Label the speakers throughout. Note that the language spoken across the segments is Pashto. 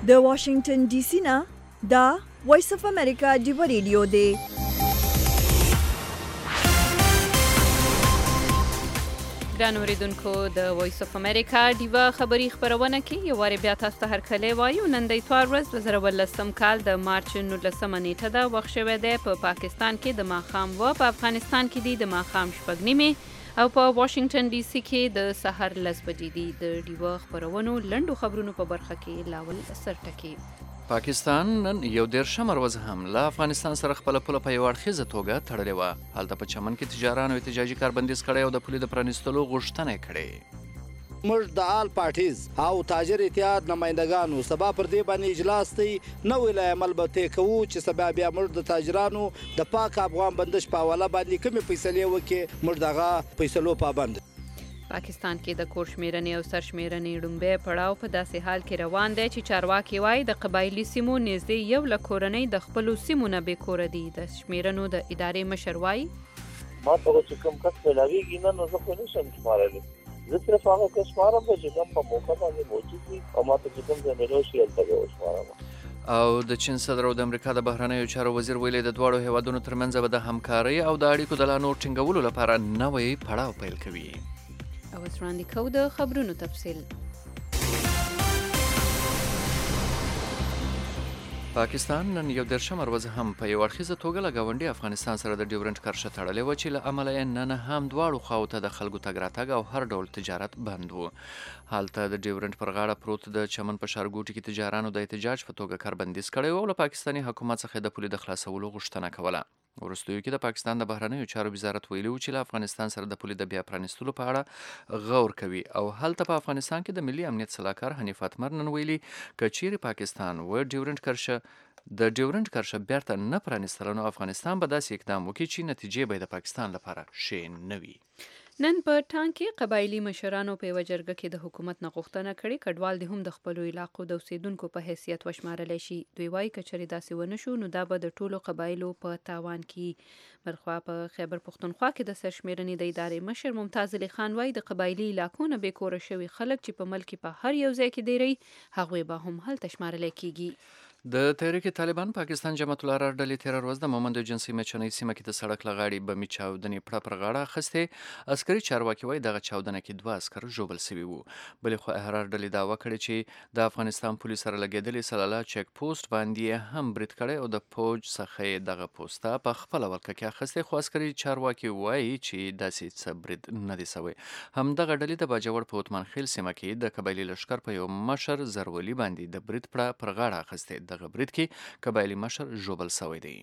Speaker 1: د واشنگټن ډي سي نه دا وایس اف امریکا ډیو ریډیو دی.
Speaker 2: ګران اوریدونکو د وایس اف امریکا ډیو خبری خبرونه کې یو واری بیا تاسو ته هرکلی وایو. نن د اتوار ورځ 2018 کال د مارچ 19 نیټه ده. وخت شوی دی په پاکستان کې د ماښام و، په افغانستان کې دی د ماښام 6:30 او په واشنگټن ډي سي کې د سحر 10 بجې دي. د ډیو خبرونو لنډو خبرونو په برخه کې لاول سرټکی.
Speaker 3: پاکستان نن یو 13 ورځ هم له افغانستان سره خپل پوله په یو اړخیزه توګه تړلې وه. هلته په چمن کې تجارانو احتجاجي کاربندیز کړی او د پولې د پرانیستلو غوښتنه یې کړې.
Speaker 4: موږ د آل پارټیز او تاجر اتحاد نمایندګانو سبا پر دې باندې اجلاس دی نو ویلای عمل به ته کوو چې سبا بیا موږ د تاجرانو د پاک افغان بندش په حواله باندې کومې فیصلې وکړي، موږ دغه فیصلو پابند.
Speaker 2: پاکستان کې د کور شمیرنې او سرشمیرنې لومبی پړاو په داسې حال کې روان دی چې چارواکي وایي د قبایلي سیمو نږدې 1 لک کورنۍ د خپلو سیمو نه بې کوره دي. د شمیرنو د ادارې مشر وایي
Speaker 5: ما ته چې کوم کس پیلاویږي نه نو زه خو نشم شمارلی، زه صرف هغه کس شمارم چې کوم په موقع باندې موجود وي او ما ته چې کوم ځای ملو شي هلته به وشمارم.
Speaker 3: او د چین صدر او د امریکا د بهرنیو چارو وزیر ویلي د دواړو هیوادونو ترمنځ به د همکارۍ او د اړیکو د لا نور ټینګولو لپاره نوی پړاو پیل کوي.
Speaker 2: او اوس وړاندې کوو د خبرونو تفصیل.
Speaker 3: پاکستان نن یو 13 ورځ هم په یو اړخیزه توګه له ګاونډي افغانستان سره د ډیورنډ کرښه تړلې وه چې له امله یې نن هم دواړو خواو ته د خلکو تګ راتګ او هر ډول تجارت بند و. هلته د ډیورنډ پر غاړه پروت د چمن په ښارګوټي کې تجارانو د احتجاج په توګه کاربندیز کړی و او له پاکستاني حکومت څخه د پولې د خلاصولو غوښتنه کوله. وروستیو کې د پاکستان د بهرنیو چارو وزارت ویلي و چې له افغانستان سره د پولې د بیا پرانیستلو په اړه غور کوي. او هلته په افغانستان کې د ملي امنیت سلاکار حنیف اتمر نن ویلي که چیرې پاکستان و د ډیورنډ کرښه بیرته نه پرانیستله نو افغانستان به داسې اقدام وکړي چې نتیجې به د پاکستان لپاره ښې نه وي.
Speaker 2: نن په ټانک کې قبایلي مشرانو په یوه جرګه کې د حکومت نه غوښتنه کړې کډوال دې هم د خپلو علاقو د اوسیدونکو په حیثیت وشمارلی شي. دوی وایي که چېرې داسې ونه شو نو دا به د ټولو قبایلو په تاوان کې. بلخوا په خیبر پښتونخوا کې د سرشمیرنې د ادارې مشر ممتاز علي خان وایي د قبایلي علاقو نه بې کوره شوي خلک چې په ملک په هر یو ځای کې دیری هغوی به هم هلته شمارلی کیږي.
Speaker 3: د تحریک طالبان پاکستان جماعت الحرار ډلې 13 ورځ د مومند جنسي مچنۍ سیمه کې د سړک له غاړې بمي چاودنې پړه پر غاړه اخیستې. عسکري چارواکي وایي دغه چاودنه کې 2 عسکر ژوبل سوي وو. بلې خو احرار ډلې دعوه کړې چې د افغانستان پولیس سره لګېدلې سلاله چیک پوسټ باندې هم برید کړی او د فوج څخه یې دغه پوسټه په خپله ولکه کې اخیستې. خو عسکري چارواکي وایي چې داسې څه برید نه دی سوی. همدغه ډلې د باجوړ په وتمان خیل سیمه کې د قبایلي لښکر په یو مشر زرولي باندې د برید پړه پر غاړه اخیستې. دغه برید کې قبایلی مشر ژوبل سوی دی.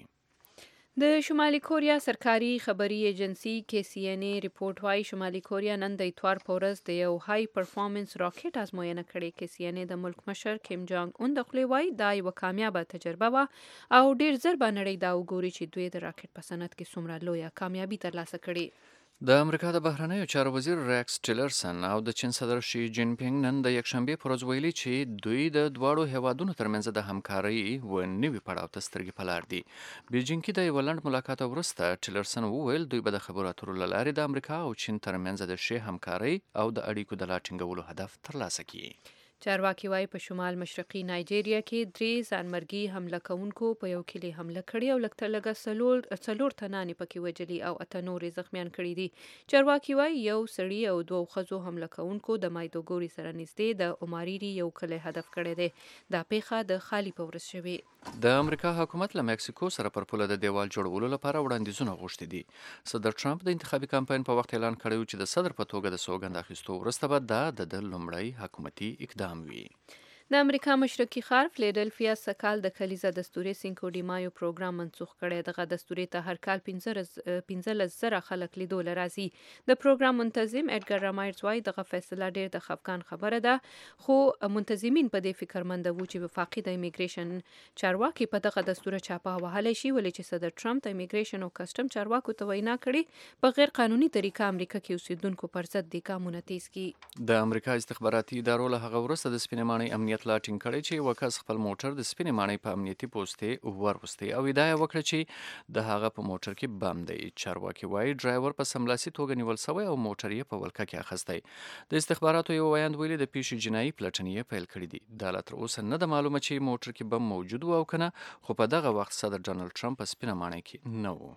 Speaker 2: د شمالي کوریا سرکاري خبري ایجنسی KCNA ریپورت وایي شمالي کوریا نن د اتوار په ورځ د یو های پرفارمنس راکټ ازموینه کړې. KCNA د ملک مشر کیم جانګ اون د خولې وایي دا یوه کامیابه تجربه وه او ډیر زر به نړۍ دا وګوري چې دوی د راکټ په صنعت کې څومره لویه کامیابي ترلاسه کړې.
Speaker 3: د امریکا د بهرنیو چارو وزیر ریکس ټیلرسن او د چین صدر شي جین پینګ نن د یکشنبې پر ورځ ویلي چې دوی د دواړو هیوادونو ترمنځ د همکارۍ و نوي پړاو ته سترګې په لار دي. بیجینګ کې د یو لنډ ملاقات وروسته ټیلرسن وویل دوی به د خبرو اترو له لارې د امریکا او چین ترمنځ د ښې همکارۍ او د اړیکو د لا ټینګولو هدف ترلاسه کړي.
Speaker 2: چارواکي وایي په شمال مشرقي نایجیریا کې 3 ځانمرګي حمله کوونکو په یو کلي حمله کړې او لږ تر لږه 4 تنانې پکې وجلي او 8 نورې زخمیان کړي دي. چارواکي وایي یو سړي او 2 ښځو حمله کوونکو د مایدوګوري سره نږدې د اوماریری یو کلی هدف کړی دی. دا پیښه د خالي په ورځ شوې.
Speaker 3: د امریکا حکومت له مکسیکو سره پر پوله د دیوال جوړولو لپاره وړاندیزونه غوښتي دي. صدر ټرمپ د انتخابي کمپاین په وخت اعلان کړی و چې د صدر په توګه د سوګند اخیستو وروسته به دا د لومړی حکومتي اقدام وي.
Speaker 2: د امریکا مشرقي ښار فلیدلفیا سکال د کلیزا دستوري سینکو ډی مایو پروګرام منسوخ کړی. دغه دستوري ته هر کال 15,000 خلک لیدو لرازي. د پروګرام منتظم اډګر رامایرز وایي دغه فیصله ډیر د خفقان خبره ده خو منتظمین په دې فکرمند وو چې وفاقي د امیګریشن چارواکي په دغه دستور چاپه وهلی شي ولې چې صدر ټرمپ د امیګریشن او کسټم چارواکو ته وینا کړې په غیر قانوني طریقه امریکا کې اوسیدونکو پر ضد د ګامونه تیز کړي.
Speaker 3: د امریکا استخباراتي ادارو له هغه وروسته د سپینې ماڼۍ امنیت لا ټینګ کړی چې یو کس خپل موټر د سپینې ماڼۍ په امنیتي پوستې وروستی او ادعا یې وکړه چې د هغه په موټر کې بم دی. چارواکي وایي ډرایور په سملاسي توګه نیول سوی او موټر یې په ولکه کې اخیستی. د استخباراتو یو ویاند ویلي د پیښې جنایي پلټنې پیل کړي دي. دا لا تر اوسه نه ده معلومه چې موټر کې بم موجود و او که نه، خو په دغه وخت صدر ډانلډ ټرمپ په سپینه ماڼۍ کې نه و.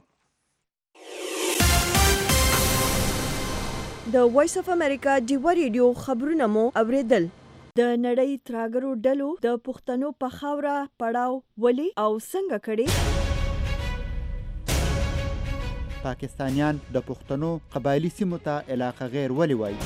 Speaker 1: د وایس اف امریکا ډیوه ریډیو خبرونه مو اوریدل. د نړۍ تراګرو ډلو د پښتنو په خاوره پړاو ولې او څنګه کړي؟
Speaker 6: پاکستانیان د پښتنو قبایلی سیمو ته علاقه غیر ولې وایي؟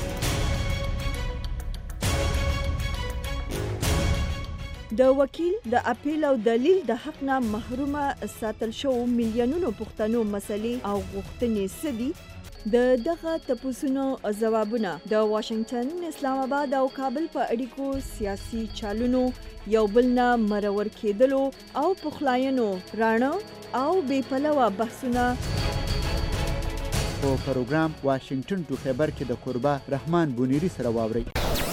Speaker 1: د وکیل د اپیل او دلیل د حق نه محرومه ساتل شو میلیونونو پښتنو مسلې او غوښتنې څه دي؟ د دغه تپوسونو ځوابونه د واشنگټن، اسلام آباد او کابل په اړیکو سیاسي چالونو، یو بل نه مرور کېدلو او پخلاینو راڼه او بې پلوه بحثونه
Speaker 6: په پروګرام واشنگټن ټو خیبر کې د قربا رحمان بونیری سره واورئ.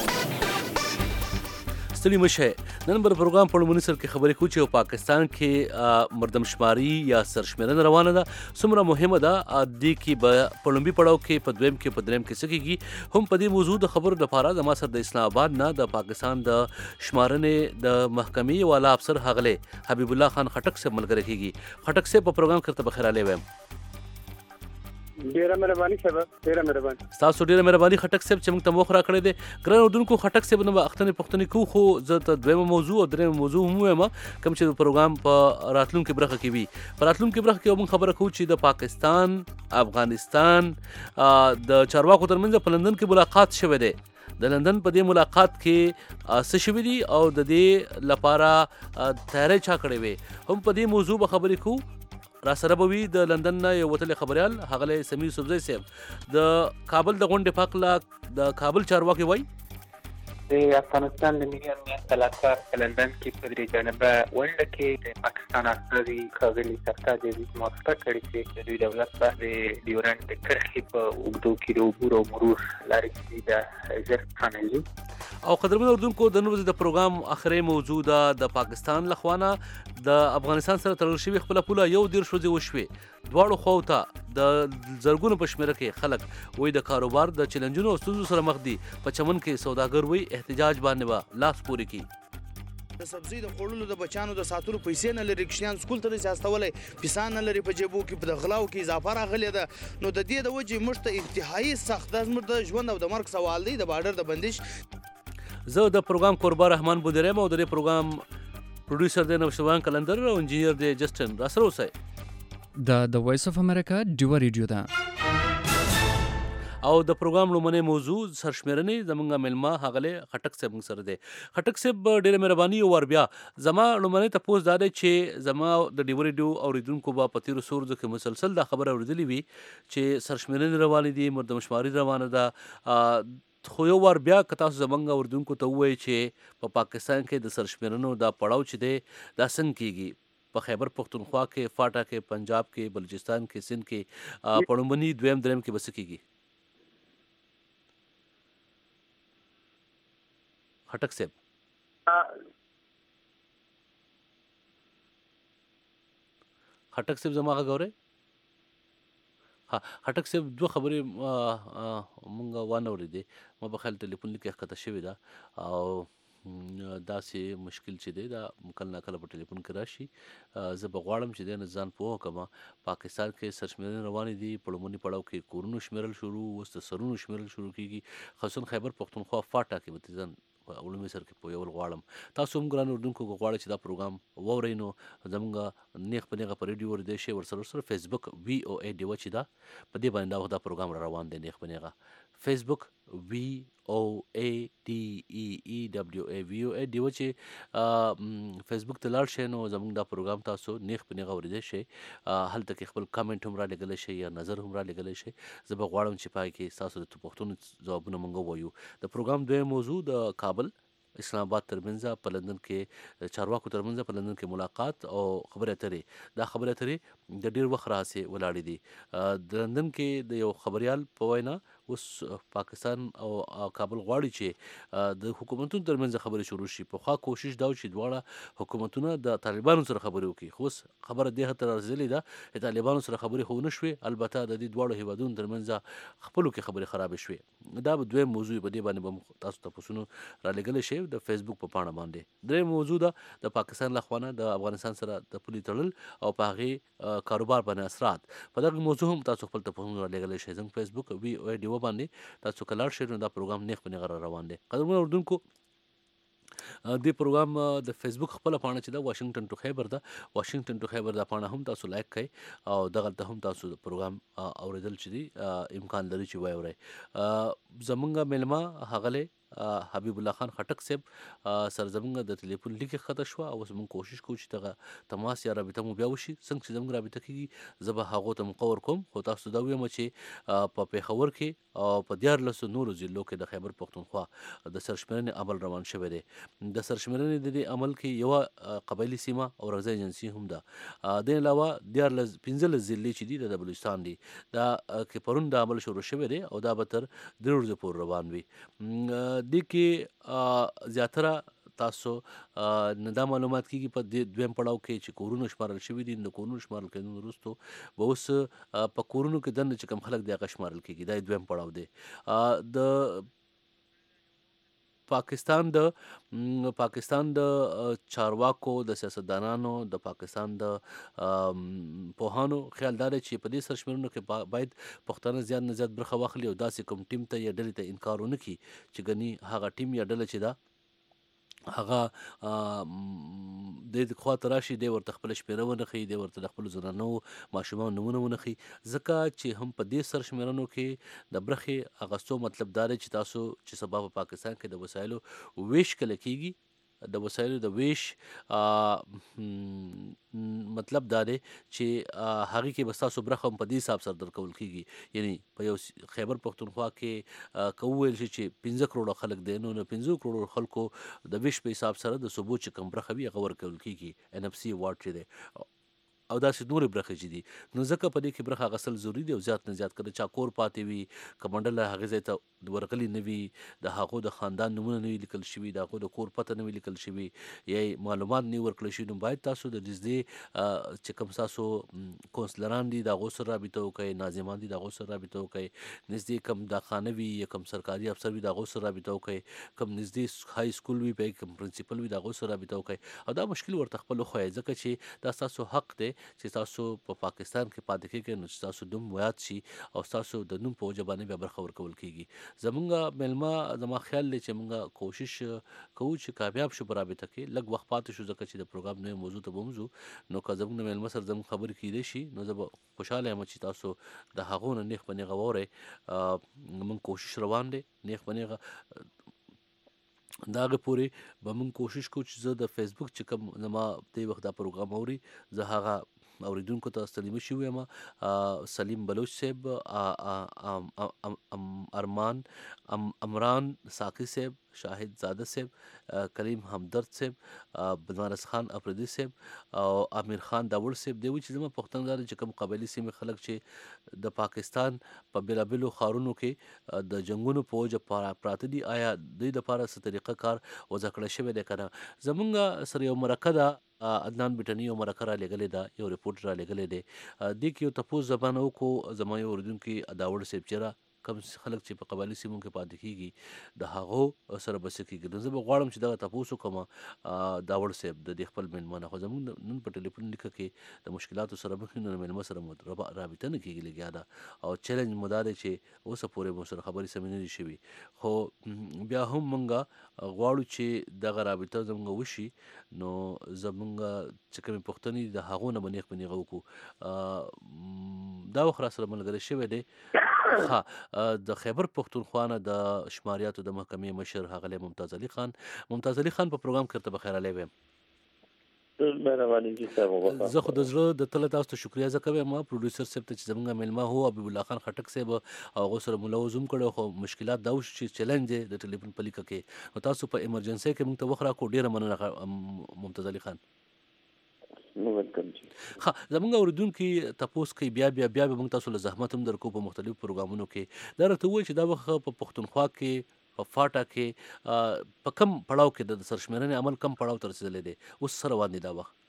Speaker 7: ستړي مشه. نن پر پروګرام په لومړي سر کې خبرې کوو چې پاکستان کې مردمشماري یا سرشمیرنه روانه ده، څومره مهمه ده، دې کې په لومړي پړاو کې، په دویم کې، په دریم کې څه کېږي. هم په دې موضوع د خبرو لپاره زما سره د اسلام آباد نه د پاکستان د شمارنې د محکمې والا افسر ښاغلی حبیب الله خان خټک صاحب ملګری کېږي. خټک صاحب په پروګرام کې درته بخیر راغلی وایم.
Speaker 8: ډیره مهرباني صاحب، ډیره مهرباني.
Speaker 7: تاسو ډیره مهرباني خټک صاحب چې موږ ته موخه راکړې ده. ګران اردوونکو، خټک صاحب نه اختنې پښتنې کوو، خو زه ته دویمه موضوع او دریمه موضوع هم وایم کوم چې د پروګرام په راتلونکي برخه کې وي. په راتلونکي برخه کې موږ خبره کوو چې د پاکستان، افغانستان د چارواکو ترمنځ په لندن کې ملاقات شوی دی. د لندن په دې ملاقات کې څه شوي دي او د دې لپاره تیاری چا کړې وي، هم په دې موضوع به خبرې کوو. را سره به وي د لندن نه یو وتلی خبریال ښاغلی سمیر یوسفزی صاحب. د کابل د غونډې په هکله د کابل چارواکي وایي
Speaker 9: د افغانستان د ملي امنیت سلاکار په لندن کې په درې جانبه غونډه کې د پاکستان استازي ښاغلي سرتاج عزیز موافقه کړې چې د دوی دولت به د ډیورنډ د کرښې په اوږدو کې د عبور او مرور لارې چې د ژر پرانیزي.
Speaker 7: او قدرمن اردوونکو، د نن ورځې د پروګرام اخري موضوع ده د پاکستان له خوا نه د افغانستان سره تړل شوي خپله پوله 11 ورځې وشوې. دواړو خواو ته د زرګونو په شمېره کې خلک وایي د کاروبار د چیلنجونو او ستونزو سره مخ دي. په چمن کې سوداګر وایي احتجاج باندې به لاس پورې کړي.
Speaker 10: د سبزی د خوړلو د بچانو د ساتلو پیسې نه لري، کشیان سکول ته نشي استولی، پیسان نه لري، په جیبو کې په د غلاو کې اضافه راغلې ده. نو د دې د وجې موږ ته انتهایي سخت ده، زموږ د ژوند او د مرګ سوال دی د بارډر د بندش.
Speaker 7: زه د پروګرام قربا رحمان بونیری او د دې پروګرام پروډوسر دی نوشروان کلندر او انجینیر دی جسټن. را سره اوسئ.
Speaker 3: د وایس اف امریکا ډیوه ریډیو ده.
Speaker 7: او د پروګرام لومړنی موضوع سرشمیرنې زمونږ میلمه ښاغلی خټک صاحب موږ سره دی. خټک صاحب ډېره مهرباني او ور بیا زما لومړنی تپوس دا دی چې زما د ډیوه ریډیو اوریدونکو به په تېرو څو ورځو کې مسلسل دا خبره اورېدلې وي چې سرشمیرنې روانې دي، مردمشماري روانه ده. خو یو وار بیا که تاسو زمونږ اردوونکو ته ووایئ چې په پاکستان کې د سرشمیرنو دا پړاو چې دی دا څنګه کېږي؟ په خیبر پښتونخوا کې، فاټا کې، پنجاب کې، بلوچستان کې، سند کې، په لومړني دویم دریم کې به څه کېږي؟ خټک صاحب خټک صاحب زما غږ اورئ؟ ها، خټک صاحب دوه خبرې مونږ وانه اورېدې. ما په خیال ټلیفون لیکې ښکته شوې ده او داسې مشکل چې دی دا کله نه کله په ټلیفون کې راشي. زه به غواړم چې دی نه ځان پوه کړم. پاکستان کې سرشمیرنې روانې دي، په لومړني پړاو کې کورونو شمیرل شروع، اوس د سرونو شمیرل شروع کېږي. خصوصا خیبر پښتونخوا فاټا کې به ځان په علومي سر کې پوهول غواړم. تاسو هم ګران اردوونکو که غواړئ چې دا پروګرام واورئ نو زموږ نیغ په نیغه په ریډیو اورېدی شئ. ورسره فیسبوک VOA ډیوه چې ده په دې باندې دا پروګرام را روان دی نیغ په نیغه. فیسبوک VOA DEWA ډیوه چې فیسبوک ته لاړ شئ نو زموږ دا پروګرام تاسو نیغ په نیغه اورېدی شئ. هلته کې خپل کامنټ هم را لېږلی شئ یا نظر هم را لېږلی شئ. زه به غواړم چې پای کې ستاسو د پوښتنو ځوابونه موږ ووایو. د پروګرام دویم موضوع د کابل اسلام آباد ترمنځ په لندن کې چارواکو ترمنځ په لندن کې ملاقات او خبرې اترې. دا خبرې اترې د ډیر وخت راځي ولاړې دي. د لندن کې د یو خبريال په وینا اوس پاکستان او کابل غواړي چې د حکومتونو ترمنځ خبرې شروع شي. په خوا کوشش دا چې دواړه حکومتونه د طالبانو سره خبرې وکړي، خو خبره دې هته رسېدلې ده چې طالبانو سره خبرې خو نه شوې. البته د دې دواړو هیوادونو ترمنځ خپلو کې خبرې خرابې شوې. دا به دویم موضوع په دې باندې به تاسو ته پوښتنه را لګلې شي د فیسبوک په پاڼه باندې. دریم موضوع ده د پاکستان لخوا د افغانستان سره د پولي تړل او په هغې کاروبار باندې اثرات. په دغه موضوع هم تاسو خپل ته پوښتنه را لګلی شئ. زموږ فیسبوک ویډیو باندې تاسو که لاړ شئ نو دا پروګرام نیغ په نیغه را روان دی. قدرمنو اردوونکو، دې پروګرام د فیسبوک خپله پاڼه چې ده واشنګټن ټو خیبر ده، واشنګټن ټو خیبر دا پاڼه هم تاسو لایک کړئ او دغلته هم تاسو د پروګرام اورېدل چې دي امکان لري چې واورئ. زمونږ میلمه ښاغلی حبیب الله خان خټک صاحب سره زمونږ د ټلیفون لیکې ښکته شوه او اوس موږ کوشش کوو چې دغه تماس یا رابطه مو بیا وشي. څنګه چې زموږ رابطه کېږي زه به هغو ته مقور کوم، خو تاسو دا ویم چې په پېښور کې او په 14 نورو ضلعو کې د خیبر پښتونخوا د سرشمېرنې عمل روان شوی دی. د سرشمېرنې د دې عمل کې یوه قبایلي سیمه او رغځه ایجنسي هم ده. د علاوه 15 ضلعې چې دي د بلوچستان دي، دا کې پرون د عمل شروع شوی دی او دا به تر 3 ورځې پورې روان وي. دې کې زیاتره تاسو نه دا معلومات کېږي په دې دویم پړاو کې چې کورونه شمارل شوي دي. د کورونو شمارل کېدو وروستو به اوس په کورونو کې دننه چې کوم خلک دی هغه شمارل کېږي. دا دویم پړاو دی. د پاکستان د چارواکو، د سیاستدانانو، د پاکستان د پوهانو خیال دا دی چې په دې سرشمېرنو کې باید پښتانه زیات نه زیات برخه واخلي او داسې کوم ټیم ته یا ډلې ته انکار ونه کړي چې ګنې هغه ټیم یا ډله چې ده هغه د خوا ته راشي، دی ورته خپله شمېره ونه ښیي، دی ورته د خپلو زنانو ماشومانو نومونه ونه ښیي. ځکه چې هم په دې سرشمېرنو کې د برخې اخیستو مطلب دا دی چې تاسو چې سبا په پاکستان کې د وسایلو ویش کله کېږي، د وسایلو د ویش مطلب دا دی چې هغې کې به ستاسو برخه هم په دې حساب سره درکول کېږي. یعنی په یو خیبر پښتونخوا کې که وویل شي چې 15 کروړه خلک دی، نو 15 کروړو خلکو د ویش په حساب سره د صوبو چې کوم برخه وي هغه ورکول کېږي. NFC واټ چې دی او داسې نورې برخې چې دي، نو ځکه په دې کې برخه اخیستل ضروري دی او زیات نه زیات که د چا کور پاتې وي، که منډله هغې ځای ته ورغلي نه وي، د هغو د خاندان نومونه نه وي لیکل شوي، د هغو د کور پته نه وي لیکل شوي، یا معلومات نه وي ورکړل شوي، نو باید تاسو د نږدې چې کوم ستاسو کونسلران دي د هغو سره رابطه وکړئ، ناظمان دي د هغو سره رابطه وکړئ، نږدې کوم داخانه وي یا کوم سرکاري افسر وي د هغو سره رابطه وکړئ، کوم نږدې های سکول وي په کوم پرنسپل وي د هغو سره رابطه وکړئ او دا مشکل ورته خپل وښایئ. ځکه چې دا ستاسو حق دی چې تاسو په پاکستان کې پاتې کېږئ، نو چې تاسو نوم ویاد شي او ستاسو د نوم په وجه باندې بیا برخه ورکول کېږي. زمونږ میلمه زما خیال دی چې مونږ کوشش کوو چې کامیاب شو په رابطه کې. لږ وخت پاتې شو ځکه چې د پروګرام نوې موضوع ته به وځو، نو که زمونږ میلمه سره زمونږ خبرې کېدی شي نو زه به خوشحاله یم چې تاسو د هغو نه نیغ په نیغه واورئ. مونږ کوشش روان دی نیغ په نیغه د هغې پورې به مونږ کوشش کوو چې زه د فیسبوک چې کوم زما دې وخت دا پروګرام اوري، زه هغه اوریدونکو ته سلیمه شوی یم. سلیم بلوچ صاحب، ارمان عمران ساقی صاحب، شاهد زاده صاحب، کریم همدرد صاحب، بنارس خان افریدي صاحب او امیر خان داوړ صاحب. دی وایي چې زما پوښتنه دا ده چې کوم قبایلي سیمې خلک چې د پاکستان په بېلابېلو ښارونو کې د جنګونو په وجه پراته دي، آیا دوی دپاره څه طریقه کار وضع کړی شوی دی که نه. زمونږ سره یو مرکه ده، عدنان بټني یو مرکه را لېږلې ده، یو رپورټ را لېږلی دی. دې کې یو تپوس زبانه وکړو زما یو اورېدونکي داوړ صاحب چې کوم خلک چې په قبایلي سیمو کې پاتې کېږي د هغو سره به څه کېږي. نو زه به غواړم چې دغه تپوس وکړم داوړ صاحب د دې خپل میلمه نه. خو زموږ نن په ټلیفون لیکه کې د مشکلاتو سره مخ یو، نو میلمه سره مو رابطه نه کېږي لږ یاده او چیلنج مو دا دی چې اوسه پورې مو سره خبرې سمې نه دي شوي. خو بیا هم مونږ غواړو چې دغه رابطه زموږ وشي، نو زمونږ چې کومې پوښتنې دي د هغو نه به نیغ په نیغه وکړو. دا وخت را سره ملګری شوی دی د خیبر پښتونخوا نه د شماریاتو د محکمې مشر ښاغلی ممتاز علي خان. ممتاز علي خان په پروګرام کې ورته بخیر علی ویم. زه خو د زړه د تله تاسو ته شکریه زه کوم پروډوسر صاحب ته چې زمونږ میلمه هو حبیب الله خان خټک صاحب او هغو سره ملوز هم کړی، خو مشکلات دا وشو چې چیلنج دی د ټلیفون په لیکه کې، نو تاسو په ایمرجنسۍ کې موږ ته وخت راکړو. ډېره مننه ممتاز علي خان.
Speaker 5: ویلکم جی.
Speaker 7: ها زمونږ اوریدونکي تاسو کوي بیا به موږ تاسو له زحمت هم درکو په مختلفو پروګرامونو کې دا راته وایي چې دا وخت په پښتونخوا کې په فاټا کې په کم پړاو کې د سرشمېرنې عمل کم پړاو ته رسېدلی دی اوس څه روان دي دا وخت؟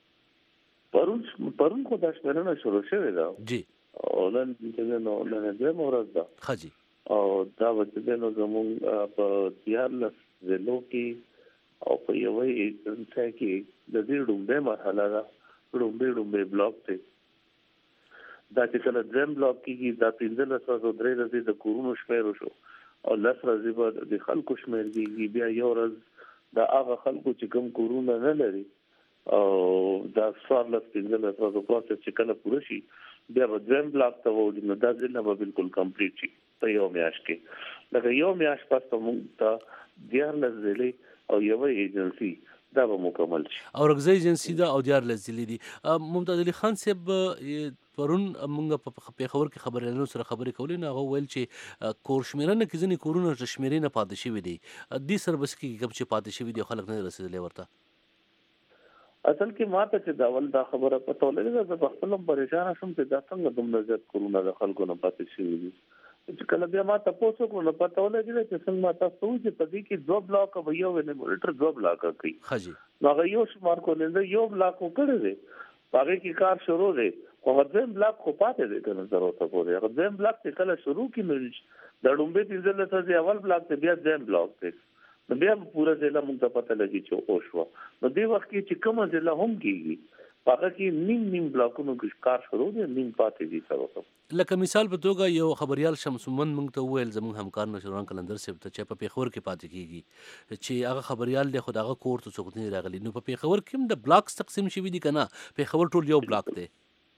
Speaker 5: پرون خو دا شمېرنه شروع شوې ده
Speaker 7: جی
Speaker 5: او نن دویمه ورځ ده.
Speaker 7: ښه جی.
Speaker 5: او دا به چې نو زموږ په 14 ضلعو کې او په یوې ځای کې د دې ډومبه مرحله ده. ډومبه بلاک ته دا چې کله دریم بلاک کې دا 1503 ورځې د کورونو شمیر شو او 10 ورځې بعد د خلکو شمیر کې بیا یو ورځ دا هغه خلکو چې کوم کورونه نه لري او دا 15 ورځې پروسس چې کله پوره شي بیا به دریم بلاک ته وړي نو دا ځل به بالکل کمپلیټ شي په یو میاشت کې. لکه یو میاشت پس ته موږ ته 14 ضلع او یو ایجنسی دا به مکمل شي.
Speaker 7: او رغزه ایجنسی دا او 14 ضلع دي. ممتاز علي خان صاحب پرون موږ په پیښور کې خبريالانو سره خبرې کولې نو هغه ویل چې کور شمیرنه کې ځینې کورونه شمیرې نه پاتې شوي دي. دې سره بس کې کوم چې پاتې شوي دي خلک نه رسېدلي ورته.
Speaker 5: اصل کې ماته چې دا ول دا خبره پته ولګه زه په خپل پریشان شوم چې دا څنګه دومره زیات کورونه د خلکو نه پاتې شوي دي. چې کله بیا ما تاسو کو نه پته ولګی چې څنګه ما تاسو چې په دې کې 2 بلاک او یو انیمولیټر 2 بلاک کوي.
Speaker 7: خاجي
Speaker 5: نو هغه یو شمار کولنده یو بلاک وکړي دي هغه کې کار شروع دی خو ځم بلاک خو پاتې دي کنه ضرورت پورې هغه ځم بلاک چې کله شروع کینې د ډومبه 15 لته اول بلاک ته بیا ځم بلاک ته نو بیا پورا ځله موږ ته پته لګي چې او شو نو دې وخت کې چې کومه ځله هم کیږي هغه کې نیم بلاکونو کې کار شروع دي نیم پاتې دي سره.
Speaker 7: لکه مثال په توګه یو خبريال شمسمن موږ ته وویل زموږ همکار نشوران کلندر صاحب ته چې په پیښور کې پاتې کیږي چې هغه خبريال له خدغه کور ته څوک نه راغلی نو په پیښور کې هم د بلاکس تقسیم شوی دي کنه پیښور ټول یو بلاک دی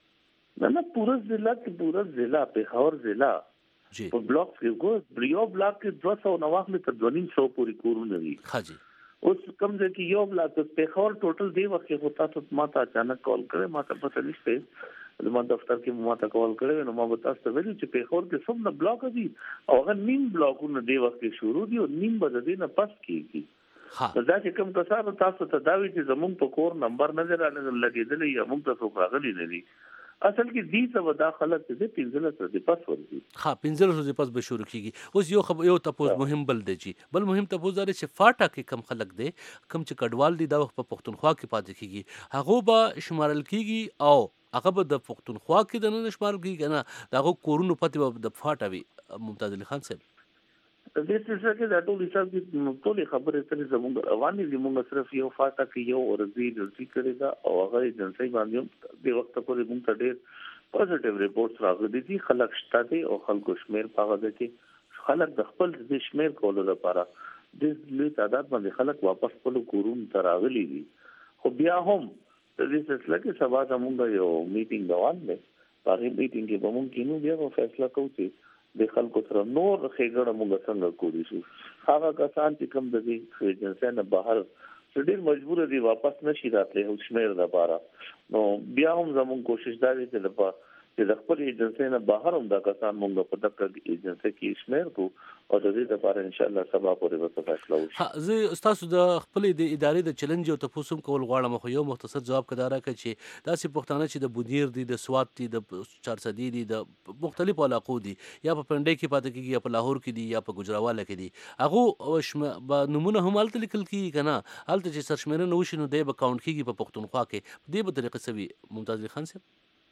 Speaker 5: نه پورا ضلع کې پورا ضلع پیښور ضلع
Speaker 7: جی
Speaker 5: په بلاک کې ګو یو بلاک کې 290 تر 200 پوری کورونه دي.
Speaker 7: خاجي
Speaker 5: اوس کوم ځکه چې یو بلاک په خور ټوټل دی وخت کې هوتا ته ماته اچانک کال کړې ماته پته نشته زما دفتر کې ماته کال کړې نو ما به تاسو ته ویلي چې په خور کې څومره بلاک دي او هغه نیم بلاکونه دی وخت کې شروع دي او نیم به د دې نه پس کیږي. دا چې کوم کسان تاسو ته دا وی چې زموږ په کور نمبر نه لګیدلې یا موږ تاسو راغلي نه دي اصل کې دې څه داخله ته 15 ورځې پس ورځي.
Speaker 7: ها 15 ورځې پس به شروع کیږي. اوس یو تاسو مهم بل دی چې بل مهم تاسو دا چې فاټا کې کم خلک دی کم چې کډوال دي دا وخت په پښتونخوا کې پاتې کیږي هغه به شمارل کیږي او هغه به د پښتونخوا کې د نه شمارل کیږي نه دا کورونو پته د فاټا وي. ممتاز علي خان صاحب
Speaker 5: د دې څه کې دا ټول حساب کې ټول خبرې سره زموږ روانې دي موږ صرف یو فاټا کې یو ورځي جلسي کړی دا او هغه جنسي باندې د وخت پورې موږ ته ډېر پوزټیو ریپورتس راغلي دي خلک شته دي او خلکو شمیر پاغه دي چې خلک د خپل د شمیر کولو لپاره د لوی تعداد باندې خلک واپس خپل کورونو ته راغلي دي. خو بیا هم د دې څه کې سبا زموږ یو میټینګ روان دی هغه میټینګ کې به موږ کینو بیا فیصله کوو چې د خلکو سره نور خېګړه موږ څنګه کولی شو. هغه کسان چې کوم د دې ایجنسی نه بهر ډېر مجبور دي واپس نشي راتلی او شمیر لپاره نو بیا هم زموږ کوشش دا دی چې د خپل ایجنسی نه بهر هم دا کسان موږ په دغه ایجنسی کې شمیر کو او د دې لپاره ان شاء الله سبا پورې به فیصله وشي.
Speaker 7: زه تاسو د خپل د ادارې د چیلنج او تاسو کول غواړم خو یو مختصر جواب کدارا کوي چې داسې پښتانه چې د بونیر دي د سوات دي د 400 دي د مختلفو علاقو دي یا په پنډۍ کې پاتې کیږي یا په لاهور کې دي یا په ګجراواله کې دي هغه نمونه هم الته لیکل کیږي کنه الته چې سرشمېرنه وشي نو د اکاونټ کیږي په پښتونخوا کې په دې طریقې سوي. ممتاز علي خان صاحب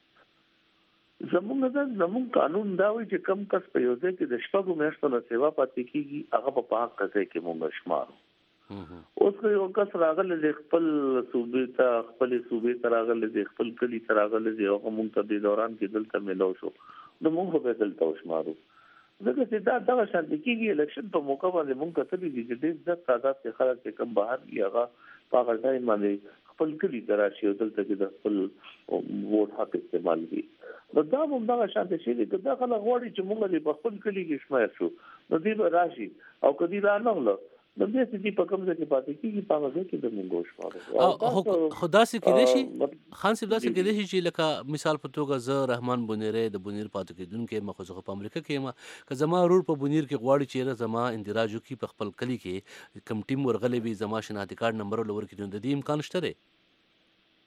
Speaker 5: زموږ قانون دا وایي چې کم کس په یو ځای کې د شپږو میاشتو نه سیوا پاتې کیږي هغه په پاک ځای کې مونږ شمارو. اوس یو کس راغلی د خپل صوبې ته راغلی د خپل کلي ته راغلی دی او مونږ ته د دوران کې دلته ملو شو نو مونږ به دلته شمارو. ځکه چې دا دغه شان کېږي الیکشن په موقع باندې مونږ کتلې دي چې ډېر زیات تعداد کې خلک چې کم بهر دي هغه په هغه ټایم باندې خپل کلي ته راشي او دلته کې د خپل ووټ حق استعمال کوي. نو دا هم دغه شان شي چې دا خلک غواړي چې مونږ په خپل کلي کې شمیر شو نو دوی به راشي او کدی را نه غلو نو بیا چې په کوم ځای کې پاتې کېږي په هغه ځای کې د مونږ شمارو.
Speaker 7: خو داسې کېدای شي خان صاحب داسې کېدای شي چې لکه مثال په توګه زه رحمان بونیری د بونیر پاتې کېدونکی یم خو زه په امریکا کې یم که زما ورور په بونیر کې غواړي چې زما اندراج وکړي په خپل کلي کې کوم ټیم ورغلی وي زما شناختی کارت نمبر ولور کړي نو د دې امکان شته دی.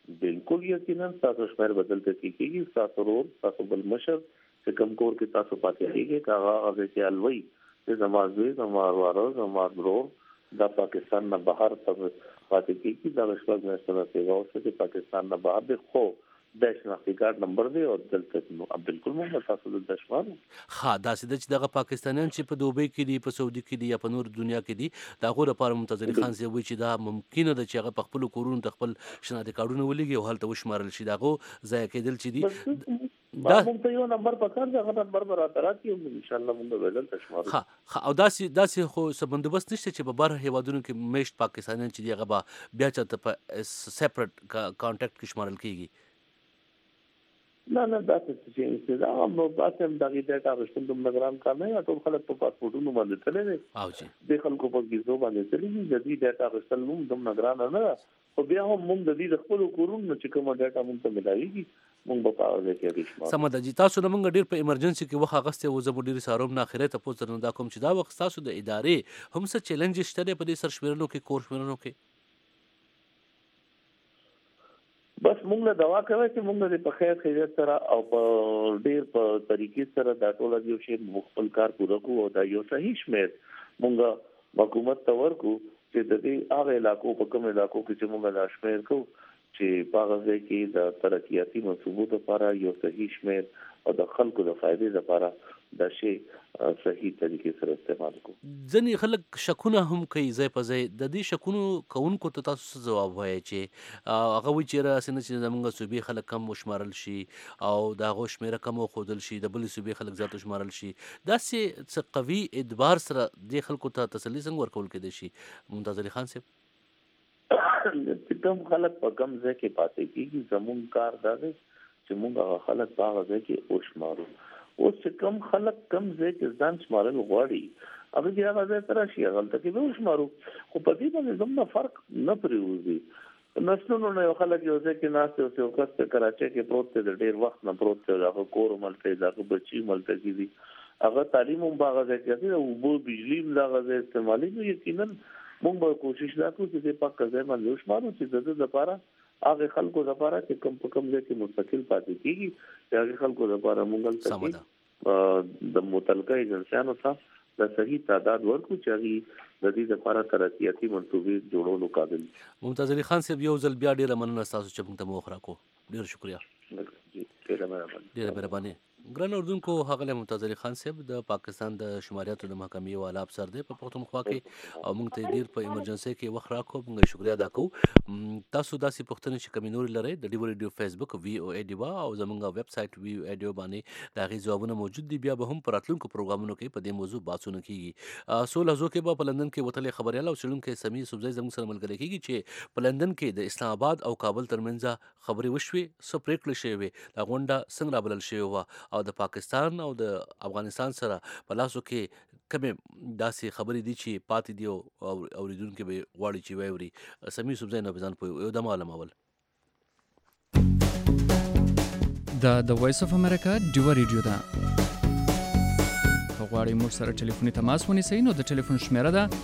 Speaker 5: بالکل یقینا تاسو شمیر بدلته کیږي تاسو ورور تاسو بل مشر چې کوم کور کې تاسو پاتې کیږي کاغه هغه کې الوی چې زمازوي زماروارو زمادرو د پاکستان نه بهر پاتې کیږي دا شپږ میاشتې پیغام چې پاکستان نه بهر دی خو د شناختی کارت نمبر دی او دلته نو بالکل موږ تاسو د دشمن
Speaker 7: ها دا سید چې دغه پاکستانیان چې په دوبۍ کې دي په سعودي کې دي یا په نور دنیا کې دي دا غو لپاره ممتاز علي خان سي وی چې دا ممکنه ده چې هغه په خپل کورونو د خپل شناختی کارتونه ولګي او هلته وشمارل شي دا غو ځای کېدل چې دي
Speaker 5: دا موږ ته یو نمبر پکار دی هغه نمبر براترات یو ان شاء الله موږ ولل تشمار
Speaker 7: ها او داسې خو سبندوبست نشته چې په بهر هیوادونو کې میشت پاکستانیان چې دی هغه به بیا چاته په سیپریټ کانټیکټ کې شمارل کیږي
Speaker 5: نه دا څه چې دا نو تاسو هم دغه ډیټا غوښتل د نگران کار نه ټول خلک په پاسپورتونو باندې تللی
Speaker 7: او چې
Speaker 5: د خلکو په ویزو باندې تللی د دې ډیټا غوښتل موږ د نگران نه خو بیا هم موږ د دې خپل کورونو چې کوم ډیټا موږ ته ملایي موږ په پاوځ کې ریښما
Speaker 7: سم د تاسو نه موږ ډیر په ایمرجنسي کې وخت غسته و زموږ ډیر ساروم نه اخره ته پوښتنه دا کوم چې دا وخت تاسو د ادارې هم څه چیلنج شته په دې سرشمیرلو کې کورس شمیرلو کې
Speaker 5: بس موږ له دوا کوي چې موږ د په خیر خیریت سره او په ډیر په طریقې سره دا ټول یو شی خپل کار پوره کوو او دا یو صحیح شمیر موږ حکومت ته ورکو چې د دې هغه علاقو په کوم علاقو کې چې موږ دا شمیر کوو چې په هغه ځای کې د ترقیاتي منصوبو لپاره یو صحیح شمیر او د خلکو د فائدې لپاره دا شی صحیح طریقې سره استعمال کو
Speaker 7: ځنې خلک شکونه هم کوي ځای په ځای د دې شکونو کوونکو ته تاسو ځواب وایي چې هغه وی چې راسنه چې زمونږ صوبې خلک کم وشمارل شي او دا غو شمیره کم خودل شي د بل صوبې خلک زیات وشمارل شي دا څه قوي ادبار سره د خلکو ته تسلی څنګه ورکول کېدای شي ممتاز علي خان صاحب
Speaker 5: کوم خلک په کم ځای کې پاتې کیږي زمون کار دا دی چې موږ خلک په هغه ځای کې وشمارو اوس چې کم خلک کم ځای کې ځان شمارل غواړي هغه چې هغه ځای تر شي هغه ته کې وشمارو خو په دې باندې زموږ فرق نه پریوزي نسلونو نه خلک یو ځای کې ناشته او څو کس په کراچۍ کې پروت دي ډېر وخت نه پروت دي هغه کور ملته هغه بچي ملته کې دي هغه تعلیم هم هغه ځای کې دي او بو بجلی هم هغه ځای استعمالي نو یقینا موږ به کوشش وکړو چې د پاک ځای باندې وشمارو چې د دې لپاره هغه خلکو لپاره چې کم په کم ځای کې مستقل پاتې کیږي هغه خلکو لپاره موږ ته د متعلقه ایجنسیانو ته د صحیح تعداد ورکو چې هغه د دې لپاره ترقیاتي منصوبې جوړولو قابل
Speaker 7: ممتاز علي خان صاحب یو ځل بیا ډیره مننه تاسو چې موږ ته مو خراکو ډیر شکریا ډیره مهرباني ګران اردوونکو هغه ممتاز علي خان صاحب د پاکستان د شماریاتو د محکمې والا افسر دی په پښتونخوا کې او موږ ته ډیر په ایمرجنسي کې وخت راکو موږ شکریا ادا کوو تاسو داسې پوښتنې چې کمی نور لري د ډیو ریډیو فیسبوک وی او ای ډیوا او زمونږ ویب سټ وی او ای ډیو باندې دا غي ځوابونه موجود دي بیا به هم پراتلونکو پروګرامونو کې په دې موضوع بحثونه کیږي سو لحظو کې په لندن کې وتلې خبريال او شلونکو سمي سبزی زموږ سره ملګری کیږي چې په لندن کې د اسلام آباد او کابل ترمنځ خبري وشوي سو پریکړه شوی دا غونډه څنګه رابلل شوی و او د پاکستان او د افغانستان سره په لاسو کې کومه داسې خبرې دي چې پاتې دی او اوریدونکو به غواړي چې وایوري سمي سبزی نه بزن په یو د معلومول
Speaker 11: د وایس اف امریکا ډیو ریډیو دا غواړئ موږ سره ټلیفوني تماس ونیسئ نو د ټلیفون شمیره ده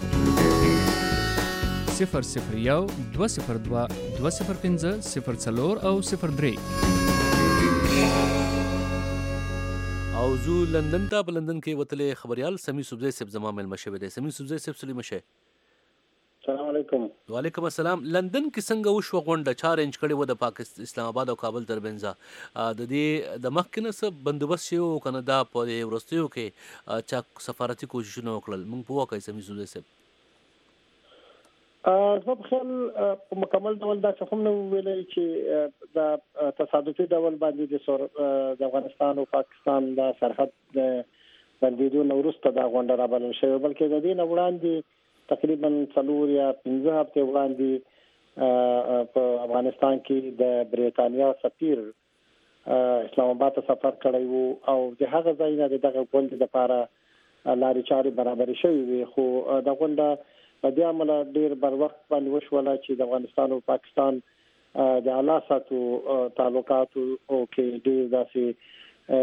Speaker 11: 001 202 205 04 او 03
Speaker 7: او زو لندن ته په لندن کې وتلې خبريال سمي سبزی صاحب زما مل مشوي دي سمي سبزی صاحب سلیم شه
Speaker 8: السلام علیکم
Speaker 7: وعلیکم السلام لندن کې څنګه وشو غونډه 4 انچ کړي و د پاکستان اسلام آباد او کابل ترمنځ د دې د مخکنه څه بندوبست شو کنه دا په ورستیو کې چې سفارتي کوششونه وکړل موږ په واقع سمي سبزی صاحب
Speaker 8: زه خپل په مکمل ډول دا څه هم نو ویلې چې دا تصادفي ډول باندې د افغانستان او پاکستان د سرحد د بندیدو وروسته دا غونډه رابلل شوې بلکې د دې نه وړاندې تقریبا 4 یا 5 هفته وړاندې په افغانستان کې د بریټانیا سفیر اسلام آباد ته سفر کړی وو او د هغه ځای نه دغه غونډې لپاره لارې چارې برابر شوې وي خو دا غونډه په دې عمل ډیر بر وخت باندې وشوله چې د افغانستان او پاکستان د علاساتو تعلقاتو او کې ډیر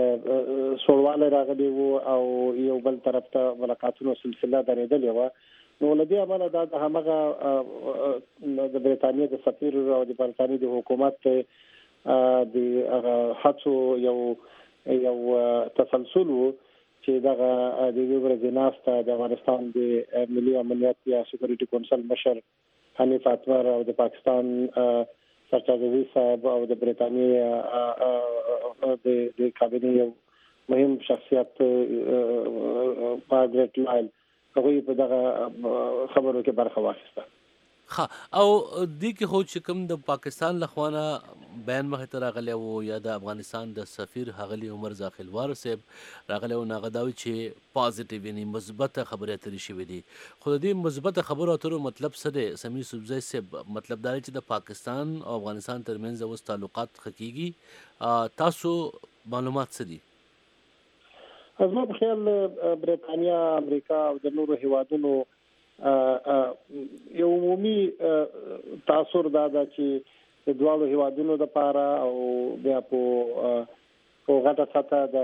Speaker 8: داسې سوړواله راغلي وو او یو بل طرف ته ملاقاتونو سلسله درېدلې وه نو لدی عمله دا د همغه د برېټانیا د سفیر او د برېټانیا د حکومت د هڅو یو تسلسل چې دا د ورځې ناسته د افغانستان د ملي امنیت یا سکیورټي کونسل مشر حنیف اتمر او د پاکستان سرچاوي صاحب او د برېټانیا د کابینې یو مهم شخصیت مارګریټ لایل هغه په دغه خبرو کې برخه واخیسته.
Speaker 7: ها او دې کې خو چې کوم د پاکستان لخوانه بیان مخه تر راغلی او یا د افغانستان د سفیر حغلی عمر زاخلوار صاحب راغلی او ناغداوی چې پازیټیو یعنی مثبت خبرې اترې شوې دي. خو دې مثبت خبرو اترو مطلب څه دی سمیر سبزی صاحب؟ مطلب دا چې د پاکستان او افغانستان ترمنځ اوس تعلقات خکېږي. تاسو معلومات څه دي؟
Speaker 8: زما په خیال برېټانیا، امریکا او د نورو هیوادونو یو عمومي تاثیر دا ده چې د دوه هیوادونو لپاره او بیا په غټه سطح د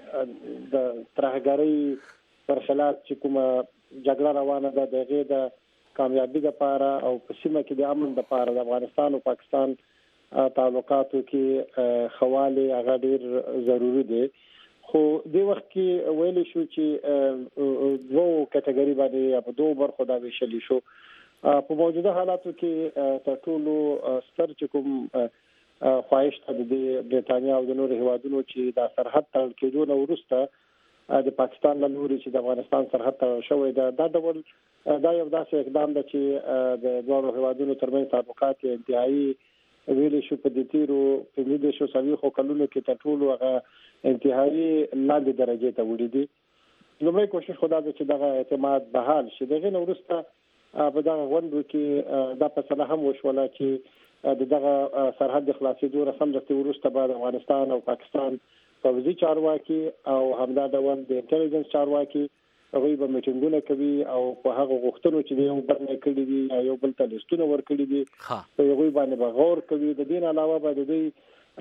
Speaker 8: ترهګرۍ پر خلاف چې کومه جګړه روانه ده دغه د کامیابی لپاره او په سیمه کې د امن لپاره د افغانستان او پاکستان تعلقاتو کې خواله هغه ډیر ضروری دي. خو د وخت کې ویل شو چې دوه کټګوري باندې په دوه برخو دا ویشل شو. په موجوده حالاتو کې تر ټولو ستر چې کوم خواهش ته د برېټانیا او د نورو هیوادونو چې د سرحد تړل کېدو نه وروسته د پاکستان له لوري چې د افغانستان سرحد تړل شوی دا ډول دا یو داسې اقدام ده چې د دوه هیوادونو ترمنځ تعلقات انتهایی ویل شو په دې تیرو په دې شو سوي خو کلونو کې تر ټولو هغه انتهایی لاندې درجه ته وړي دي. لومړی کوشش خدا ده چې دغه اعتماد بحال شي. دغه وروسته په دغه غونډه کې دا فیصله هم وشوله چې دغه سرحد خلاصېدو رسم رسته وروسته بعد افغانستان او پاکستان پوځي چارواکي او همدا ډول د انټيليجنس چارواکي هغوی به میټینګونه کوي او په هغه غوښتنو چې یو بل نه کړی دي یو بل ته لیستونه ورکړي دي په هغوی باندې به غور کوي. د دې علاوه به د دې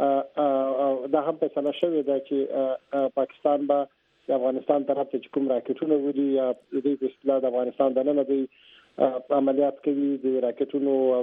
Speaker 8: دا هم فیصله شوې ده چې پاکستان به د افغانستان طرف ته کوم راکټونه ودی یا د دې په اصطلاح د افغانستان دننه د عملیات کوي د راکټونو او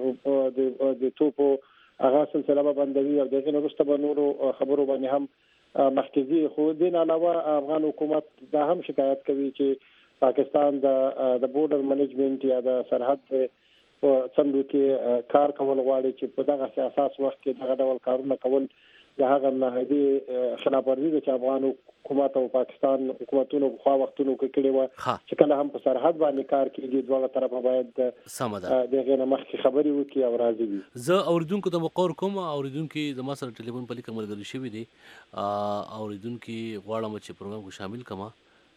Speaker 8: د توپو هغه سلسله به بندوي او دغه وروسته به نورو خبرو باندې هم مخکې. خو دین علاوه افغان حکومت دا هم شکایت کوي چې پاکستان د بورډر منیجمنت یا د سرحد په څنډو کې کار کول غواړي چې په دغه اساس وخت کې دغه ډول کارونه کول د هغه نهادي خلاف ورزي چې افغان حکومت او پاکستان حکومتونو په خوا وختونو کې کړي و چې کله هم په سرحد باندې کار کوي دغه طرفه باید دغه نه مخکې خبري وکړي او راځي.
Speaker 7: زه اوریدونکو ته مقور کوم اوریدونکو زما سره ټلیفون په لیک ملګری شوی دی اوریدونکو غواړم چې پروګرام کو شامل کما.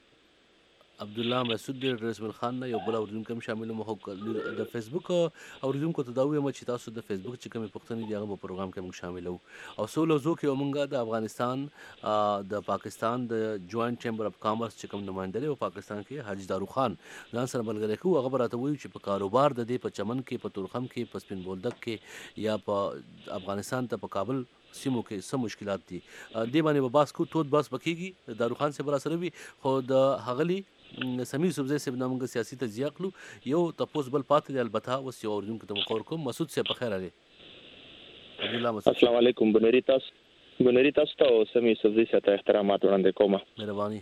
Speaker 7: عبدالله مسعود رسول خان نه یو بل اوریدونکو هم شامل مو د فیسبوک اوریدونکو ته دا وایم چې تاسو د فیسبوک چې کومه پښتني دی هغه په پروګرام کې موږ شاملو او سولو زو کې موږ د افغانستان د پاکستان د جوائنٹ چیمبر اف کامرس چې کوم نمائنده دی او پاکستان کې حاج دارو خان ځان سره ملګری کو هغه راته وایي چې په کاروبار د دې په چمن کې په تورخم کې په سپین بولدک کې یا په افغانستان ته په کابل سیمو کې څه مشکلات دي دی باندې به باس کو توت باس بکیږي دارو خان سے برا سره وي خو د هغلی سمیر سبزی سے نامنګ سیاسي تجزیه کړو یو تاسو بل پاتې البته اوس یو اوریدونکو ته مقور کوم. مسعود سے په خیر علي. عبدالله مسعود السلام علیکم. بنری تاسو ته سمیر سبزی سے احترامات وړاندې کوم. مهرباني.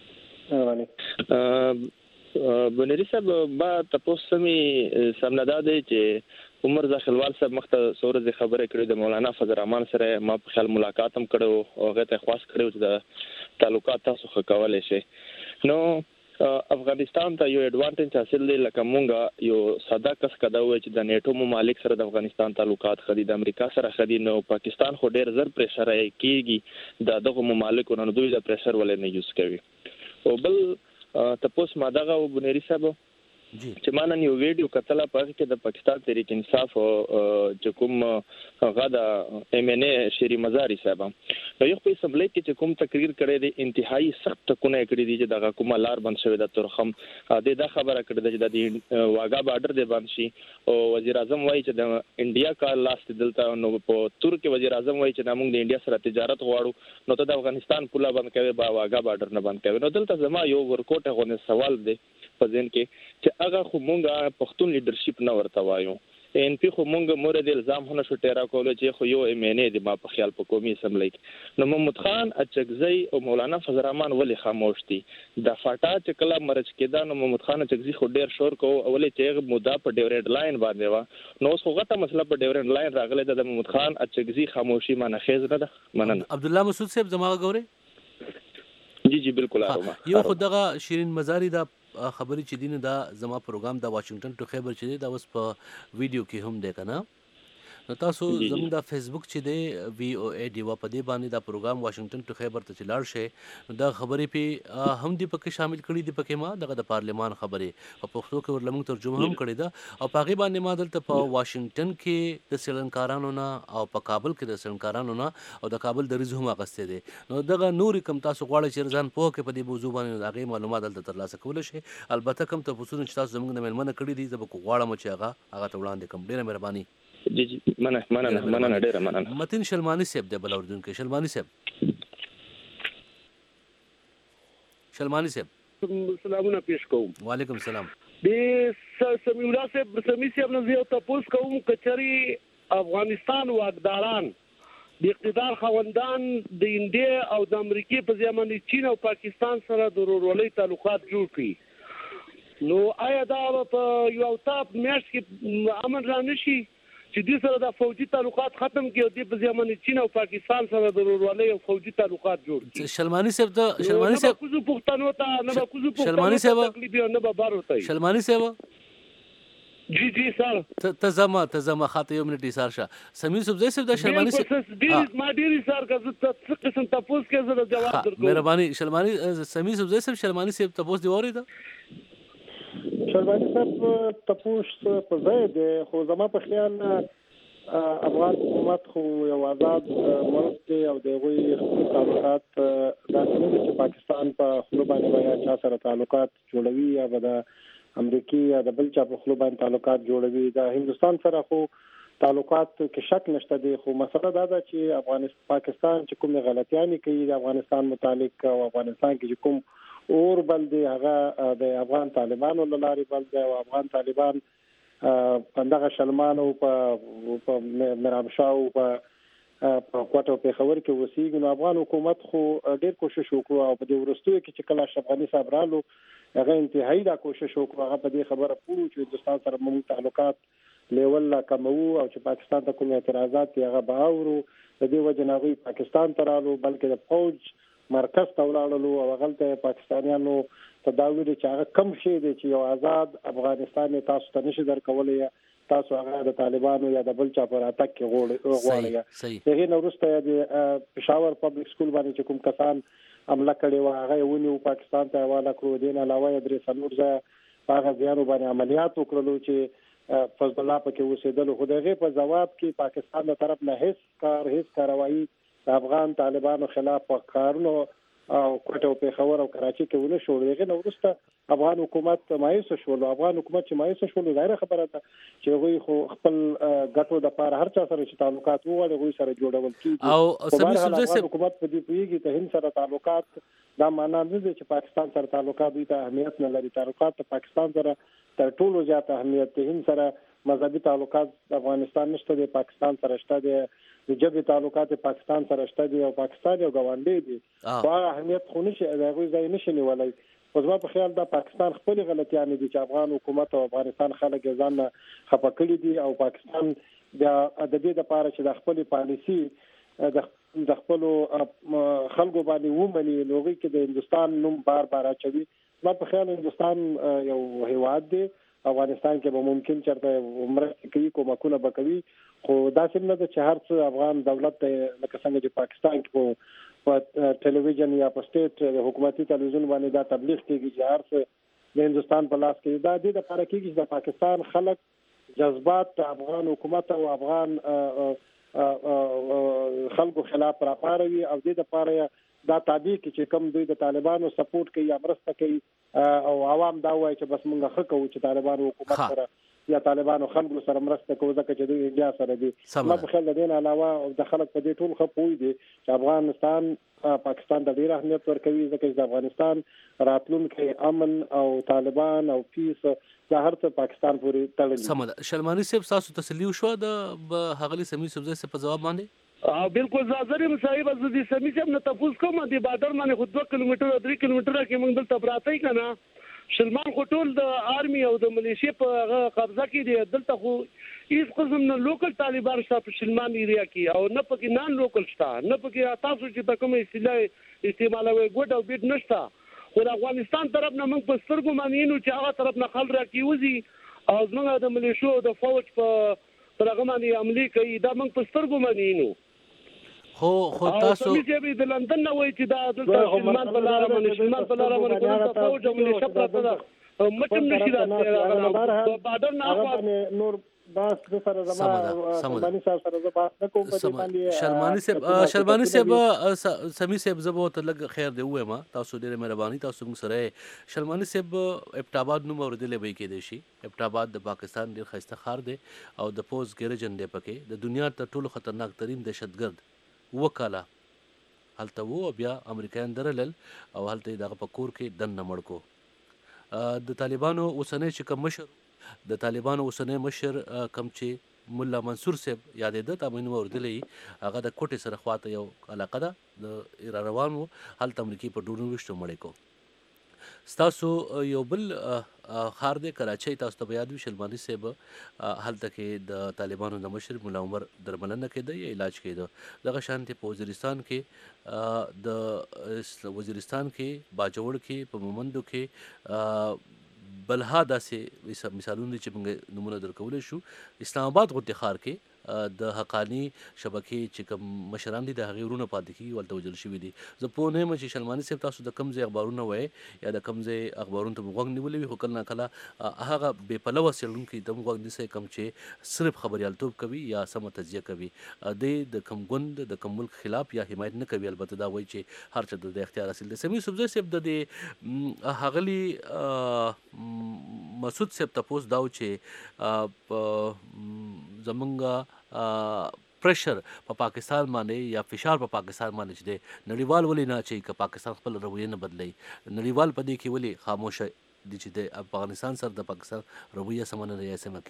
Speaker 7: بنری صاحب با تاسو سمي سمندا دی چې عمر زاخلوال صاحب مخته سورز خبره کړې د مولانا فضل الرحمن سره ما په خیال ملاقات هم کړو او هغه ته خواست کړو چې د تعلقات تاسو ښه شي. نو افغانستان ته یو ایڈوانټیج حاصل دی لکه مونږه یو ساده کس کدا وای چې د نیټو ممالک سره د افغانستان تعلقات خدي د امریکا سره خدي نو پاکستان خو ډیر زر پریشر کیږي دغه ممالک نو دوی د پریشر ولې نه یوز کوي. او بل تاسو ما دغه بنيري صاحب چې مانن یو ویډیو کتل په کې د پاکستان تحریک انصاف چې کوم غدا ام ان ا شری مزاری صاحب نو یو په اسمبلی کې چې کوم تقریر کړی دی انتهایی سخت ټکونه کړی دي چې دغه کومه لار بند شوی د تورخم د خبره کړی چې د واګا بارډر دی بند شي او وزیر اعظم وایي چې د انډیا کار لاست دلته نو په تور کې وزیر اعظم وایي چې موږ د انډیا سره تجارت غواړو نو ته د افغانستان پوله بند کوي با واګا بارډر نه بند کوي. نو دلته زما یو ورکوټه غو سوال دی
Speaker 12: په ځین کې چې هغه خو مونږه پښتون لیدرشپ نه ورته وایو ان پی خو مونږ مورد الزام هنه شو ټیرا کولو چې خو یو ایمنه دی ما په خیال په قومي اسمبلی نو محمد خان اچکزی او مولانا فضل الرحمن ولی خاموش دي د فاټا چې کله مرچ کېدا نو محمد خان اچکزی خو ډیر شور کو اولې چې مودا په ډیورنډ لاین باندې و نو اوس خو غټه مسله په ډیورنډ لاین راغله د محمد خان اچکزی خاموشي معنی خیز نه ده مننه
Speaker 7: عبد الله مسعود صاحب زما غوري
Speaker 12: جی بالکل اروما
Speaker 7: یو خدغه شیرین مزاری دا خبري چې دین دا زما پروګرام د واشنگټن ټو خیبر چې دا اوس په ویډیو کې هم ده کنه نو تاسو زموږ د فیسبوک چې دی وی او ای ډی و په دې باندې دا پروګرام واشنگټن ټو خیبر ته چلاړ شي دا خبرې په هم دی پکې شامل کړي دی پکې ما دغه د پارلمان خبرې په پښتو کې ورلمون ترجمه هم کړي دا او په هغه باندې ما دلته په واشنگټن کې د سریلانکارانو نه او په کابل کې د سریلانکارانو نه او د کابل د ریز هم اغسته دي نو دغه نور کم تاسو غواړئ چې ځان په کې په دې موضوع باندې هغه معلومات دلته ترلاسه کول شي البته کم ته پوښتنه چې تاسو زموږ د ملمنه کړي دي زه به غواړم چې هغه ته وړاندې کوم ډیره مهرباني
Speaker 12: جی مننه ډیره مننه
Speaker 7: متین شلمانی صاحب د بل اردن کې شلمانی صاحب
Speaker 13: سلامونه پیش کوم
Speaker 7: وعلیکم السلام
Speaker 13: د سمیع الله صاحب سمیع صاحب نه زه تاسو کوم کچري افغانستان واکداران د اقتدار خوندان د انډیا او د امریکای په ځمانه چین او پاکستان سره د ورورولۍ تعلقات جوړ کړي نو آیا دا په یو تاپ میاشت کې امن را نشي چې دې سره د فوجي تعلقات ختم کړي او د په ځمانه چین او پاکستان سره د ورورولۍ او فوجي تعلقات جوړ کړي
Speaker 7: شلمانی صاحب
Speaker 13: کوزو پښتنو ته نه کوزو پښتنو
Speaker 7: شلمانی صاحب
Speaker 13: تکلیف نه به بار وته
Speaker 7: شلمانی صاحب
Speaker 13: جی سر
Speaker 7: تزما خاطه یو منټ ایثار شه سمیر صاحب صاحب د شلمانی
Speaker 13: صاحب ما ډیر ایثار کړ څه قسم تاسو کې زه جواب درکوم
Speaker 7: مهرباني شلمانی سمیر صاحب شلمانی صاحب تاسو دی وریدا
Speaker 8: شلمانی صاحب تاسو په ځای دی خو زما په خیال افغان حکومت خو یو آزاد ملک دی او د غوي تعلقات د چې پاکستان په خپل باندې یا چا سره تعلقات جوړوي یا د امریکای یا د بل چا په خپل باندې تعلقات جوړوي د هندستان سره خو تعلقات کې شک نشته دی خو مسله دا ده چې افغانستان پاکستان چې کوم غلطیانی کوي د افغانستان متعلق او افغانستان کې کوم اور بل دی هغه د افغان طالبانو لاري بل دی او افغان طالبان پندغه شلمان او په مرامشاو په کوټو په خبر کې وسیګ نو افغان حکومت خو ډېر کوشش وکړو او په دې ورستوي کې چې کله افغاني صاحب رالو هغه انتهایی دا کوشش وکړو هغه په دې خبره پوره چې هندستان سره موږ تعلقات لیول لا کمو او چې پاکستان ته کوم اعتراضات یې باورو د دې وجناوی پاکستان ته رالو بلکې د فوج مرکز ته ولاړلو او غلطه پاکستانیانو تداوی چې هغه کم شي چې یو آزاد افغانستان تاسو ته نشي درکولې تاسو هغه د طالبانو یا د بل چا پر اتک کې غواړي هغه نورسته د پېښور پبلک سکول باندې چې کوم کسان عمله کړي و هغه ونیو پاکستان ته حواله کړو دین علاوه درې سنور ځای هغه ځانو باندې عملیات وکړلو چې فضل الله پکې وسیدل خو دغه په جواب کې پاکستان له طرف نه هیڅ کاروایی د افغان طالبانو خلاف کارونو او کوټه په خبر او کراچي کې ونه شو دغه نورسته افغان حکومت مایوس شو افغان حکومت چې مایوس شو ظاهر خبره ده چې غوي خو خپل غټو د پاره هر چا سره چې تعلقات وغواړي غوي سره جوړول کیږي
Speaker 7: او سمي سمزه
Speaker 8: حکومت په دې پیږي ته هند سره تعلقات دا معنا نه دي چې پاکستان سره تعلقات دي ته اهمیت نه لري تعلقات ته پاکستان سره تر ټولو زیات اهمیت ته هند سره مذهبي تعلقات افغانستان نشته دي پاکستان سره شته دي د جبهه تعلقات پاکستان سره شته دي او پاکستان یو غونډې دي دا اهمیت خو نشي هغه ځای نشي نیولای خو زما په خیال دا پاکستان خپل غلطیان دي چې افغان حکومت او افغانستان خلک ځان خپه کړی دي او پاکستان د دې لپاره چې د خپل پالیسی د خپل خلکو باندې ومني لوګي کې د هندستان نوم بار اچوي زما په خیال هندستان یو هیواد دی افغانستان کې به ممکن چرته مرسته کوي کومکونه وکوي خو دا څنګه د چهار څو افغان دولت لکه څنګه چې پاکستان کې په ټلویزیون یا په سټیټ حکومتي ټلویزیون باندې دا تبلیغ کوي چې هر څه د هندستان په لاس کې دا د لپاره کوي چې د پاکستان خلک جذبات افغان حکومت او افغان خلکو خلاف راپاروي او د لپاره دا تابع چې کوم دوی د طالبانو سپورټ کوي یا مرسته کوي او عوام دا وایي چې بس موږ خو کوو چې طالبانو حکومت سره یا طالبانو خلکو سره مرسته کوي ځکه چې دوی انډیا سره دي. ما په خیال د دې علاوه د خلک په دې ټول خپوي دي چې افغانستان پاکستان د ډیر اهمیت ورکوي ځکه چې د افغانستان راتلونکي امن او طالبان او پیس دا هر څه پاکستان پورې تړلي.
Speaker 7: سم ده. شلمانی صاحب تاسو تسلی وشو د هغلی سمي صاحب په جواب باندې؟
Speaker 13: بالکل زازریم صاحب از دې سمي صاحب نه تاسو کوم د بادر باندې خو 2 کیلومتر 3 کیلومتر کې موږ دلته براتای کنه. شلمان خو ټول د آرمي او د ملیشیا په قبضه کې دي. دلته خو هیڅ قسم نه لوکل طالبان شته په شلمان ایریا کې او نه پکې نان لوکل شته نه پکې تاسو چې کوم اصطلاح استعمالوي ګډ او بیت نشته. خو د افغانستان طرف نه موږ په سترګو مانینو چې هغه طرف نه خل راکیوزي او زموږ د ملیشیا او د فوج په ترغه باندې عملی کوي دا موږ په سترګو مانینو.
Speaker 7: خو تاسو
Speaker 13: چې د لندن نه وایي چې دا د شلمان په لار باندې کوم فوج او ملیشیا پراته ده مچم نشي راځي بادر نه اخوا
Speaker 8: نور باس د سره زما شلمانی صاحب سره زما د کوم په باندې
Speaker 7: شلمانی صاحب سمي صاحب زبو ته لګ خیر دی وای ما تاسو ډیره مهرباني تاسو موږ سره شلمانی صاحب ابټاباد نوم اوریدلې به کې دی شي. ابټاباد د پاکستان ډیر خسته خار دی او د پوز ګرجن دی پکې د دنیا ته ټولو خطرناک ترين دهشتګرد وکاله هلته وو بیا امریکایان درلل او هلته دغه پکور کې دن نمړ کو د طالبانو اوسنۍ چې کوم مشر د طالبانو اوسنۍ مشر کم چې مولا منصور صاحب یادېده تا مې اوردلې هغه د کوټې سره خواته یو علاقه ده د روان وو هلته امریکای په 2 مړی کو. ستاسو یو بل خار دی کراچۍ تاسو ته یاد وي شلمانی صاحب هلته کې د طالبانو د مشر مولا عمر درملنه کېده یا علاج کېده دغه شانتي په وزیرستان کې د وزیرستان کې باجوړ کې په مومندو کې بلها داسې مثالونه چې موږ نمونه درکولی شو. اسلام آباد غوندې ښار کې د حقانی شبکې چې کوم مشران دي د هغې ورونه پاتې کېږي ولته وژل شوي دي. زه پوه نه یم چې شلمانی صاحب تاسو د کوم ځای اخبارونه وایي یا د کوم ځای اخبارونو ته مو غوږ نیولی وي خو کله نه کله هغه بې پلوه څېړونکي ته مو غوږ نیسئ کوم چې صرف خبریالتوب کوي یا سمه تجزیه کوي. دی د کوم ګوند د کوم ملک خلاف یا حمایت نه کوي البته دا وایي چې هر څه د اختیار حاصل دی. سمیع یوسفزی صاحب د دې ښاغلي مسعود صاحب تپوس دا و چې زمونږ پریشر په پاکستان باندې یا فشار په پاکستان باندې چې دی نړیوال ولې نه چې که پاکستان خپل رویه نه بدلوي نړیوال په دې کې ولې خاموشه دي چې د افغانستان سره د پاکستان رویه سمه نه دی یا سمه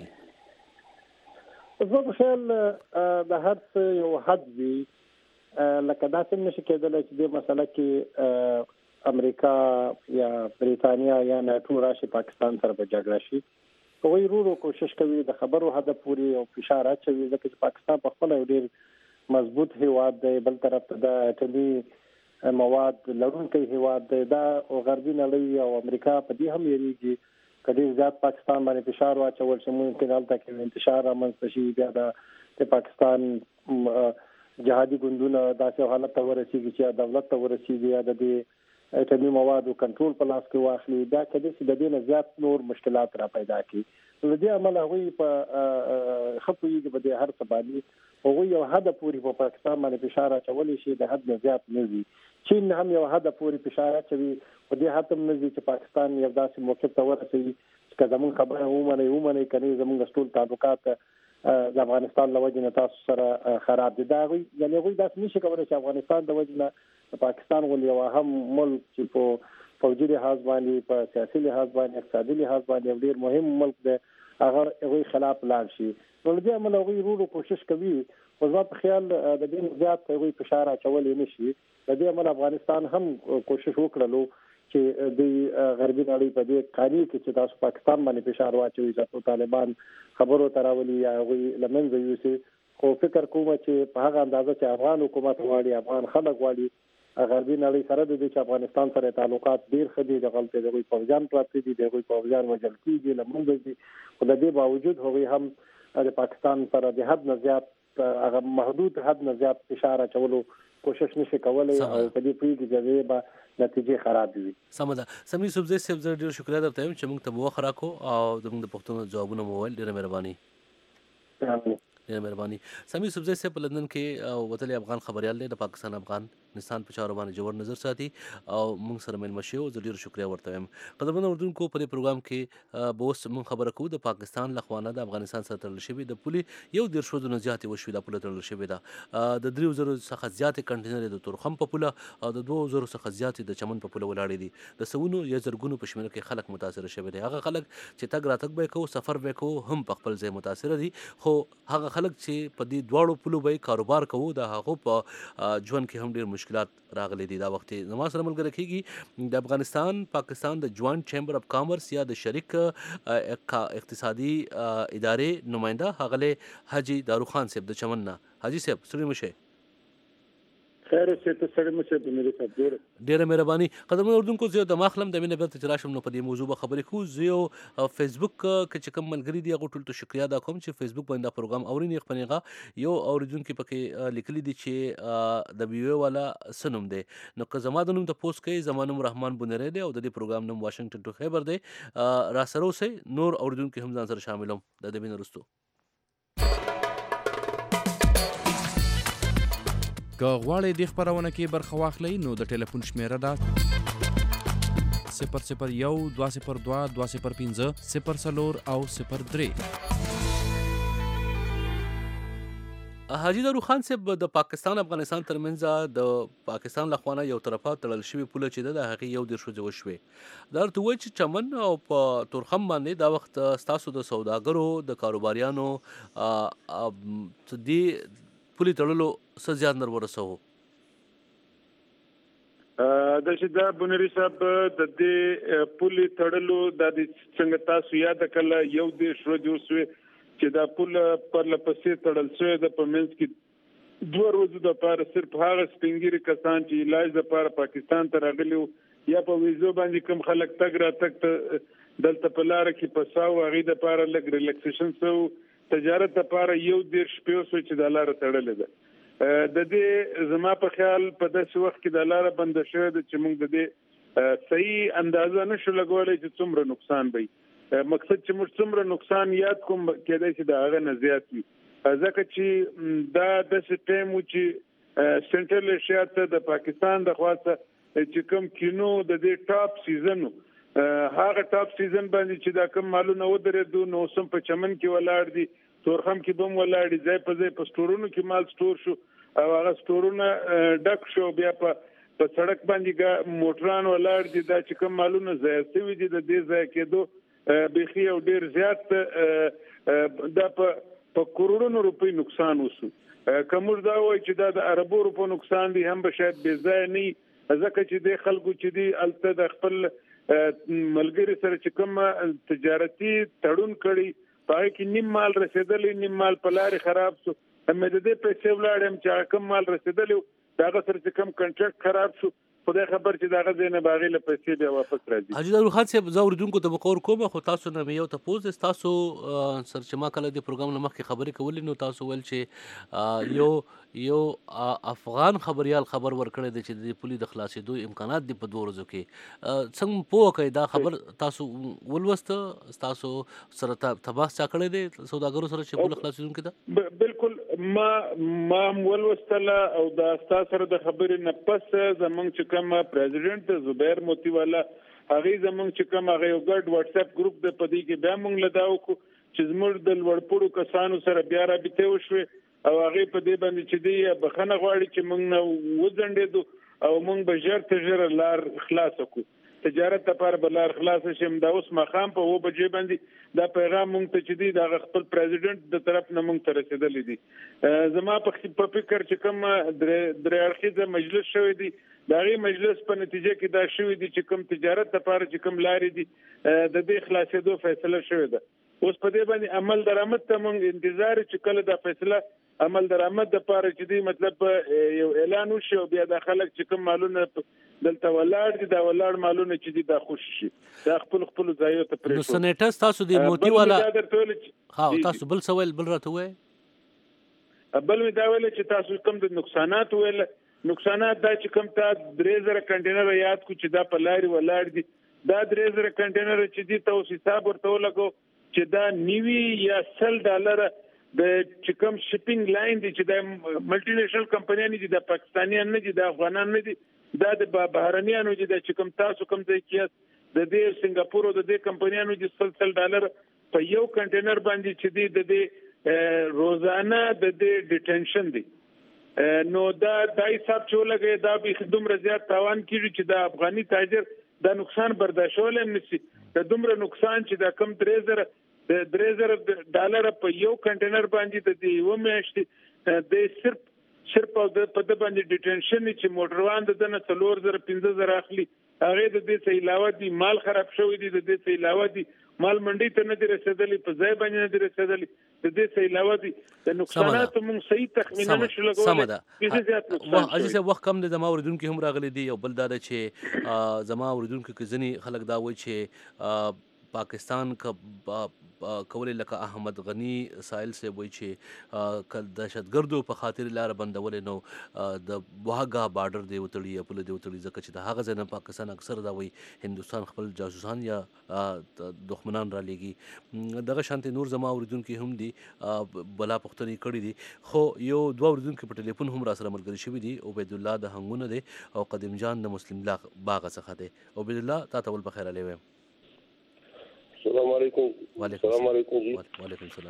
Speaker 7: کوي.
Speaker 8: زه په خیال د هر څه یو حد وي لکه داسې نشي کېدلی چې دې مسله کې امریکا یا بریتانیا یا ناټو راشي پاکستان سره په جګړه شي. هغوی ورو کوشش کوي د خبرو هدف پورې او فشار اچوي ځکه چې پاکستان په خپله یو ډېر مضبوط هیواد دی. بل طرف ته د اټومي مواد لرونکی هیواد دی. دا غربي نړۍ او امریکا په دې هم یېرېږي که ډېر زیات پاکستان باندې فشار واچول شي ممکن هلته کې انتشار رامنځته شي بیا د پاکستان جهادي ګوندونه داسې حالت ته ورسېږي چې دولت ته ورسېږي یا د دې اټومي موادو کنټرول په لاس کې واخلي. دا کله چې د دې نه زیات نور مشکلات را پیدا کړي نو د دې عمل هغوی په ښه پوهېږي په دې هر څه باندې هغوی یو حده پورې په پاکستان باندې فشار اچولی شي د حد نه زیات نه وي. چین هم یو حده پورې فشار اچوي په دې حد هم نه ځي چې پاکستان یو داسې موقف ته ورسوي چې که زموږ خبره ومنئ که نه زموږ ټول تعلقات د افغانستان له وجې نه تاسو سره خراب دي. دا هغوی یعنې هغوی داسې نشي کولی چې افغانستان د وجې نه د پاکستان غوندې یو اهم ملک چې په فوجي لحاظ باندې په سیاسي لحاظ باندې اقتصادي لحاظ باندې یو ډېر مهم ملک دی هغه هغوی خلاف لاړ شي. نو له دې امله هغوی ورو کوشش کوي خو زما په خیال د دې زیات هغوی فشار اچولی نه شي. له دې امله افغانستان هم کوشش وکړلو چې د غربي نړۍ په دې قانع کې چې تاسو پاکستان باندې فشار واچوي چې طالبان خبرو ته راولي یا هغوی له منځه یوسي. خو فکر کوم چې په هغه اندازه چې افغان حکومت غواړي افغان خلک غواړي غربي نړۍ سره د دې چې افغانستان سره تعلقات ډېر ښه دي دغلته د هغوی پوځیان پراته دي د هغوی پوځیان وژل کېږي له منځه ځي خو د دې باوجود هغوی هم د پاکستان سره د حد نه زیات هغه محدود حد نه زیات فشار اچولو کوشش نشي کولی او په دې پوهېږي چې هغې به نتیجې خراب وي.
Speaker 7: سمه ده. سمیع یوسفزی صاحب زه ډېر شکریه درته یم چې موږ ته مو وخت راکړو او زموږ د پوښتنو ځوابونه مو وویل. ډېره مهرباني. ډېره مهرباني. سمیع یوسفزی صاحب په لندن کې وتلی افغان خبریال دی د پاکستان افغان افغانستان په چارو باندې جوړ نظر ساتي او موږ سره ملمه شي او زه ډېر شکریا ورته وایم. قدرمنو اردوونکو په دې پروګرام کې به اوس موږ خبره کوو د پاکستان له خوا نه د افغانستان سره تړل شوي د پولې 1.5 ورځو نه زیاتې وشوې دا پوله تړل شوې ده. د 3,000 څخه زیاتې کنټینر د تورخم په پوله او د 2,000 څخه زیاتې د چمن په پوله ولاړې دي. د سوونو یا زرګونو په شمېر کې خلک متاثره شوي دي. هغه خلک چې تګ راتګ به یې کوو سفر به یې کوو هم په خپل ځای متاثره دي، خو هغه خلک چې په دې دواړو پولو به یې کاروبار کوو د هغو په ژوند کې هم ډېر مشکلات راغلي دي. دا وخت زما سره ملګری کېږي د افغانستان پاکستان د جوائنٹ چیمبر اف کامرس یا د شریک اقتصادي ادارې نماینده ښاغلی حاجي داروخان صاحب د چمن نه. حاجي صاحب ستړي مه شئ.
Speaker 14: خیر اوسې ته ستړي مه شئ په ملي صاحب
Speaker 7: ډېره مهرباني. قدرمنو اردوونکو زه یو دمه اخلم د مینې بیرته چې راشم نو په دې موضوع به خبرې کوو. زه یو فیسبوک کې چې کوم ملګري دي هغو ټولو ته شکریا ادا کوم چې فیسبوک باندې دا پروګرام اوري. نیغ په نیغه یو اورېدونکي پکې لیکلي دي چې د BOA والا څه نوم دی. نو که زما د نوم ته پوسټ کوئ زما نوم رحمان بونیری دی او د دې پروګرام نوم واشنګټن ټو خیبر دی. را سره اوسئ. نور اورېدونکي هم ځان سره شاملوم د دې مینې وروستو.
Speaker 15: که غواړئ دې خپرونه کې برخه واخلئ نو د ټلیفون شمیره ده 001 202 205 04 او 03.
Speaker 7: حاجي داروخان صاحب د پاکستان افغانستان ترمنځ د پاکستان له خوا نه یو طرفه تړل شوې پوله چې ده د هغې 1.5 ورځې وشوې. دا ورته ووایي چې چمن او په تورخم باندې دا وخت ستاسو د سوداګرو د کاروباریانو دې پولې تړلو څه زیان در ورسوو؟
Speaker 14: دا چې دا بونیری صاحب د دې پولې تړلو دا د څنګه تاسو یاد کړله 1.5 ورځې وسوې چې دا پوله پرله پسې تړل شوې ده. په منځ کې 2 ورځو دپاره صرف هغه سپین ږیري کسان چې علاج دپاره پاکستان ته راغلي وو یا په ویزو باندې کوم خلک تګ راتګ ته دلته په لاره کې پساو هغې دپاره لږ ریلیکسیشن سو تجارت لپاره 1.5 شپې وسوې چې دا لاره تړلې ده. د دې زما په خیال په داسې وخت کې دا لاره بنده شوې ده چې موږ د دې صحیح اندازه نشو لګولی چې څومره نقصان به وي. مقصد چې موږ څومره نقصان یاد کوم کېدای شي د هغه نه زیات وي، ځکه چې دا داسې ټایم و چې سنټرل ایشیا ته د پاکستان د خوا څخه چې کوم کینو د دې ټاپ سیزن هغه ټاپ سیزن باندې چې دا کوم مالونه ودرېدو نو اوس په چمن کې ولاړ دي، تورخم کې به هم ولاړ دي، ځای په ځای په سټورونو کې مال سټور شو او هغه سټورونه ډک شو. بیا په سړک باندې موټران ولاړ دي. دا چې کوم مالونه ضایع شوي دي د دې ضایع کېدو بیخي او ډېر زیات دا په کروڑونو روپۍ نقصان وسو. که موږ دا وایو چې دا د اربو روپو نقصان دي هم به شاید بې ځایه نه وي، ځکه چې دې خلکو چې دي هلته د خپل ملګري سره چې کوم تجارتي تړون کړي په هغې کې نیم مال رسېدلی نیم مال په لارې خراب شو. مې د دې پیسې ولاړم چې هغه کوم مال رسېدلی د هغه سره چې کوم کنټراکټ خراب شو خدای خبر چې د هغه ځای نه به هغې له پیسې بیا واپس راځي.
Speaker 7: حاجي داروخان صاحب زه اورېدونکو ته به قور کوم، خو تاسو نه مې یو تپوس دی ستاسو سره چې ما کله د پروګرام نه مخکې خبرې کولې نو تاسو ویل چې یو افغان خبریال خبر ورکړی دی چې د دې پولې د خلاصېدو امکانات دي په 2 ورځو کې. څنګه پوه کړئ دا خبر تاسو ولوسته؟ ستاسو سره تباس چا کړی دی سوداګرو سره چې پوله خلاصېدونکې ده؟
Speaker 14: بالکل ما وولوستله او دا ستا سره د خبرې نه پس زموږ چې کوم پریزیډنټ زبیر موتی والا هغې زموږ چې کوم هغه یو ګډ واتس اپ ګروپ دی په دې کې بیا موږ له دا وکړو چې زموږ د لوړپوړو کسانو سره بیا رابطې وشوې او هغې په دې باندې چې دی بخښنه غواړي چې موږ نه وځنډېدو او موږ به ژر تر ژره لار خلاصه کړو. تجارت لپاره به لار خلاصه شي. دا اوس ماښام په 9 بجې باندې دا پیغام موږ ته چې دی د هغه خپل پریزیډنټ د طرف نه موږ ته رسېدلی دی. زما په فکر چې کوم درې اړخیزه مجلس شوی دی د هغې مجلس په نتیجه کې دا شوي دي چې کوم تجارت لپاره چې کوم لارې دي د دې خلاصېدو فیصله شوې ده. اوس په دې باندې عمل درآمد ته موږ انتظار چې کله دا فیصله عمل درآمد دپاره چې دی مطلب یو اعلان وشي او بیا دا خلک چې کوم مالونه دلته ولاړ دي دا ولاړ مالونه چې دي دا خوشي شي دا خپلو ځایو ته پرېښود.
Speaker 7: نو سنیټر ستاسو د موتي والا تاسو بل څه ویل بل راته ووایئ؟
Speaker 14: بل مې دا ویل چې تاسو کوم د نقصانات ویل نقصانات دا چې کوم تا 3000 کنټینر یاد کو چې دا په لارې ولاړ دي دا 3000 کنټینر چې دي تاسو حساب ورته ولګو چې دا $90 یا $100 د چې کوم شپینګ لاین دي چې د ملټي نېشنل کمپنیانو دي د پاکستانیان نه دي د افغانان نه دي دا د بهرنیانو دي چې کوم تاسو کوم ځای کې د دې سنگاپور او د دې کمپنیانو دي $100 په یو کنټینر باندې چې دي د دې روزانه د دې ډیټنشن دي نو دا حساب چې لګي دا به دومره زیات تاوان کیږي چې د افغاني تاجر دا نقصان برداشتول هم نشي د دومره نقصان چې دا کم $3,000 په یو کنټینر باندې د دې و میاشتې د صرف په د باندې ډیټنشن چې موټروان د دنه 4,000-5,000 اخلي هغه د دې څخه علاوه دي مال خراب شوی دي د دې څخه علاوه دي مال منډي ته نه رسیدلی په ځای باندې نه رسیدلی د دې څخه علاوه دي د نقصانات موږ صحیح تخمین نشو لګولای
Speaker 7: عزیز وخت کم د زما اوریدونکو هم راغلي دي او بل دا چې زما اوریدونکو کې ځنی خلک دا وایي چې پاکستان کولې لکه احمد غنی سائل سے وایي چې دهشتګردو په خاطر لار بندولې نو د واګا بارډر دی وتړي یا پل دی وتړي ځکه چې د هغه ځای نه پاکستان اکثر دا وایي هندوستان خپل جاسوسان یا دښمنان را لېږي دغه شانتي نور زما اوریدونکي هم دي بلا پوښتنې کړي دي خو یو دوه اوریدونکي په ټلیفون هم را سره ملګري شوي دي عبید الله د هنګونه دی او قدیم جان د مسلم باغ څخه دی عبید الله تا ته ول بخیر علی ویم
Speaker 16: السلام علیکم السلام علیکم جی
Speaker 7: وعلیکم السلام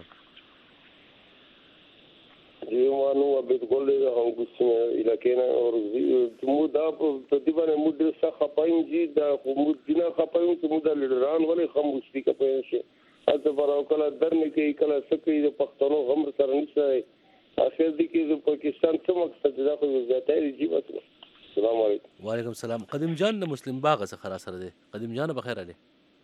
Speaker 16: جی مانو عبید ګل له هغه څه علاقې نه او موږ دا په دې باندې موږ د څخه پایم جی دا موږ دینه خپایم چې موږ د لیډران ولې خاموشي کوي شي اته پر کله درنه کې کله سکه د پښتنو غمر سره نشي اخر دي کې د پاکستان څه مقصد دا خو زیاتې جی وته السلام علیکم
Speaker 7: وعلیکم السلام قدیم جان د مسلم باغ څخه را سره دی قدیم جان بخیر علی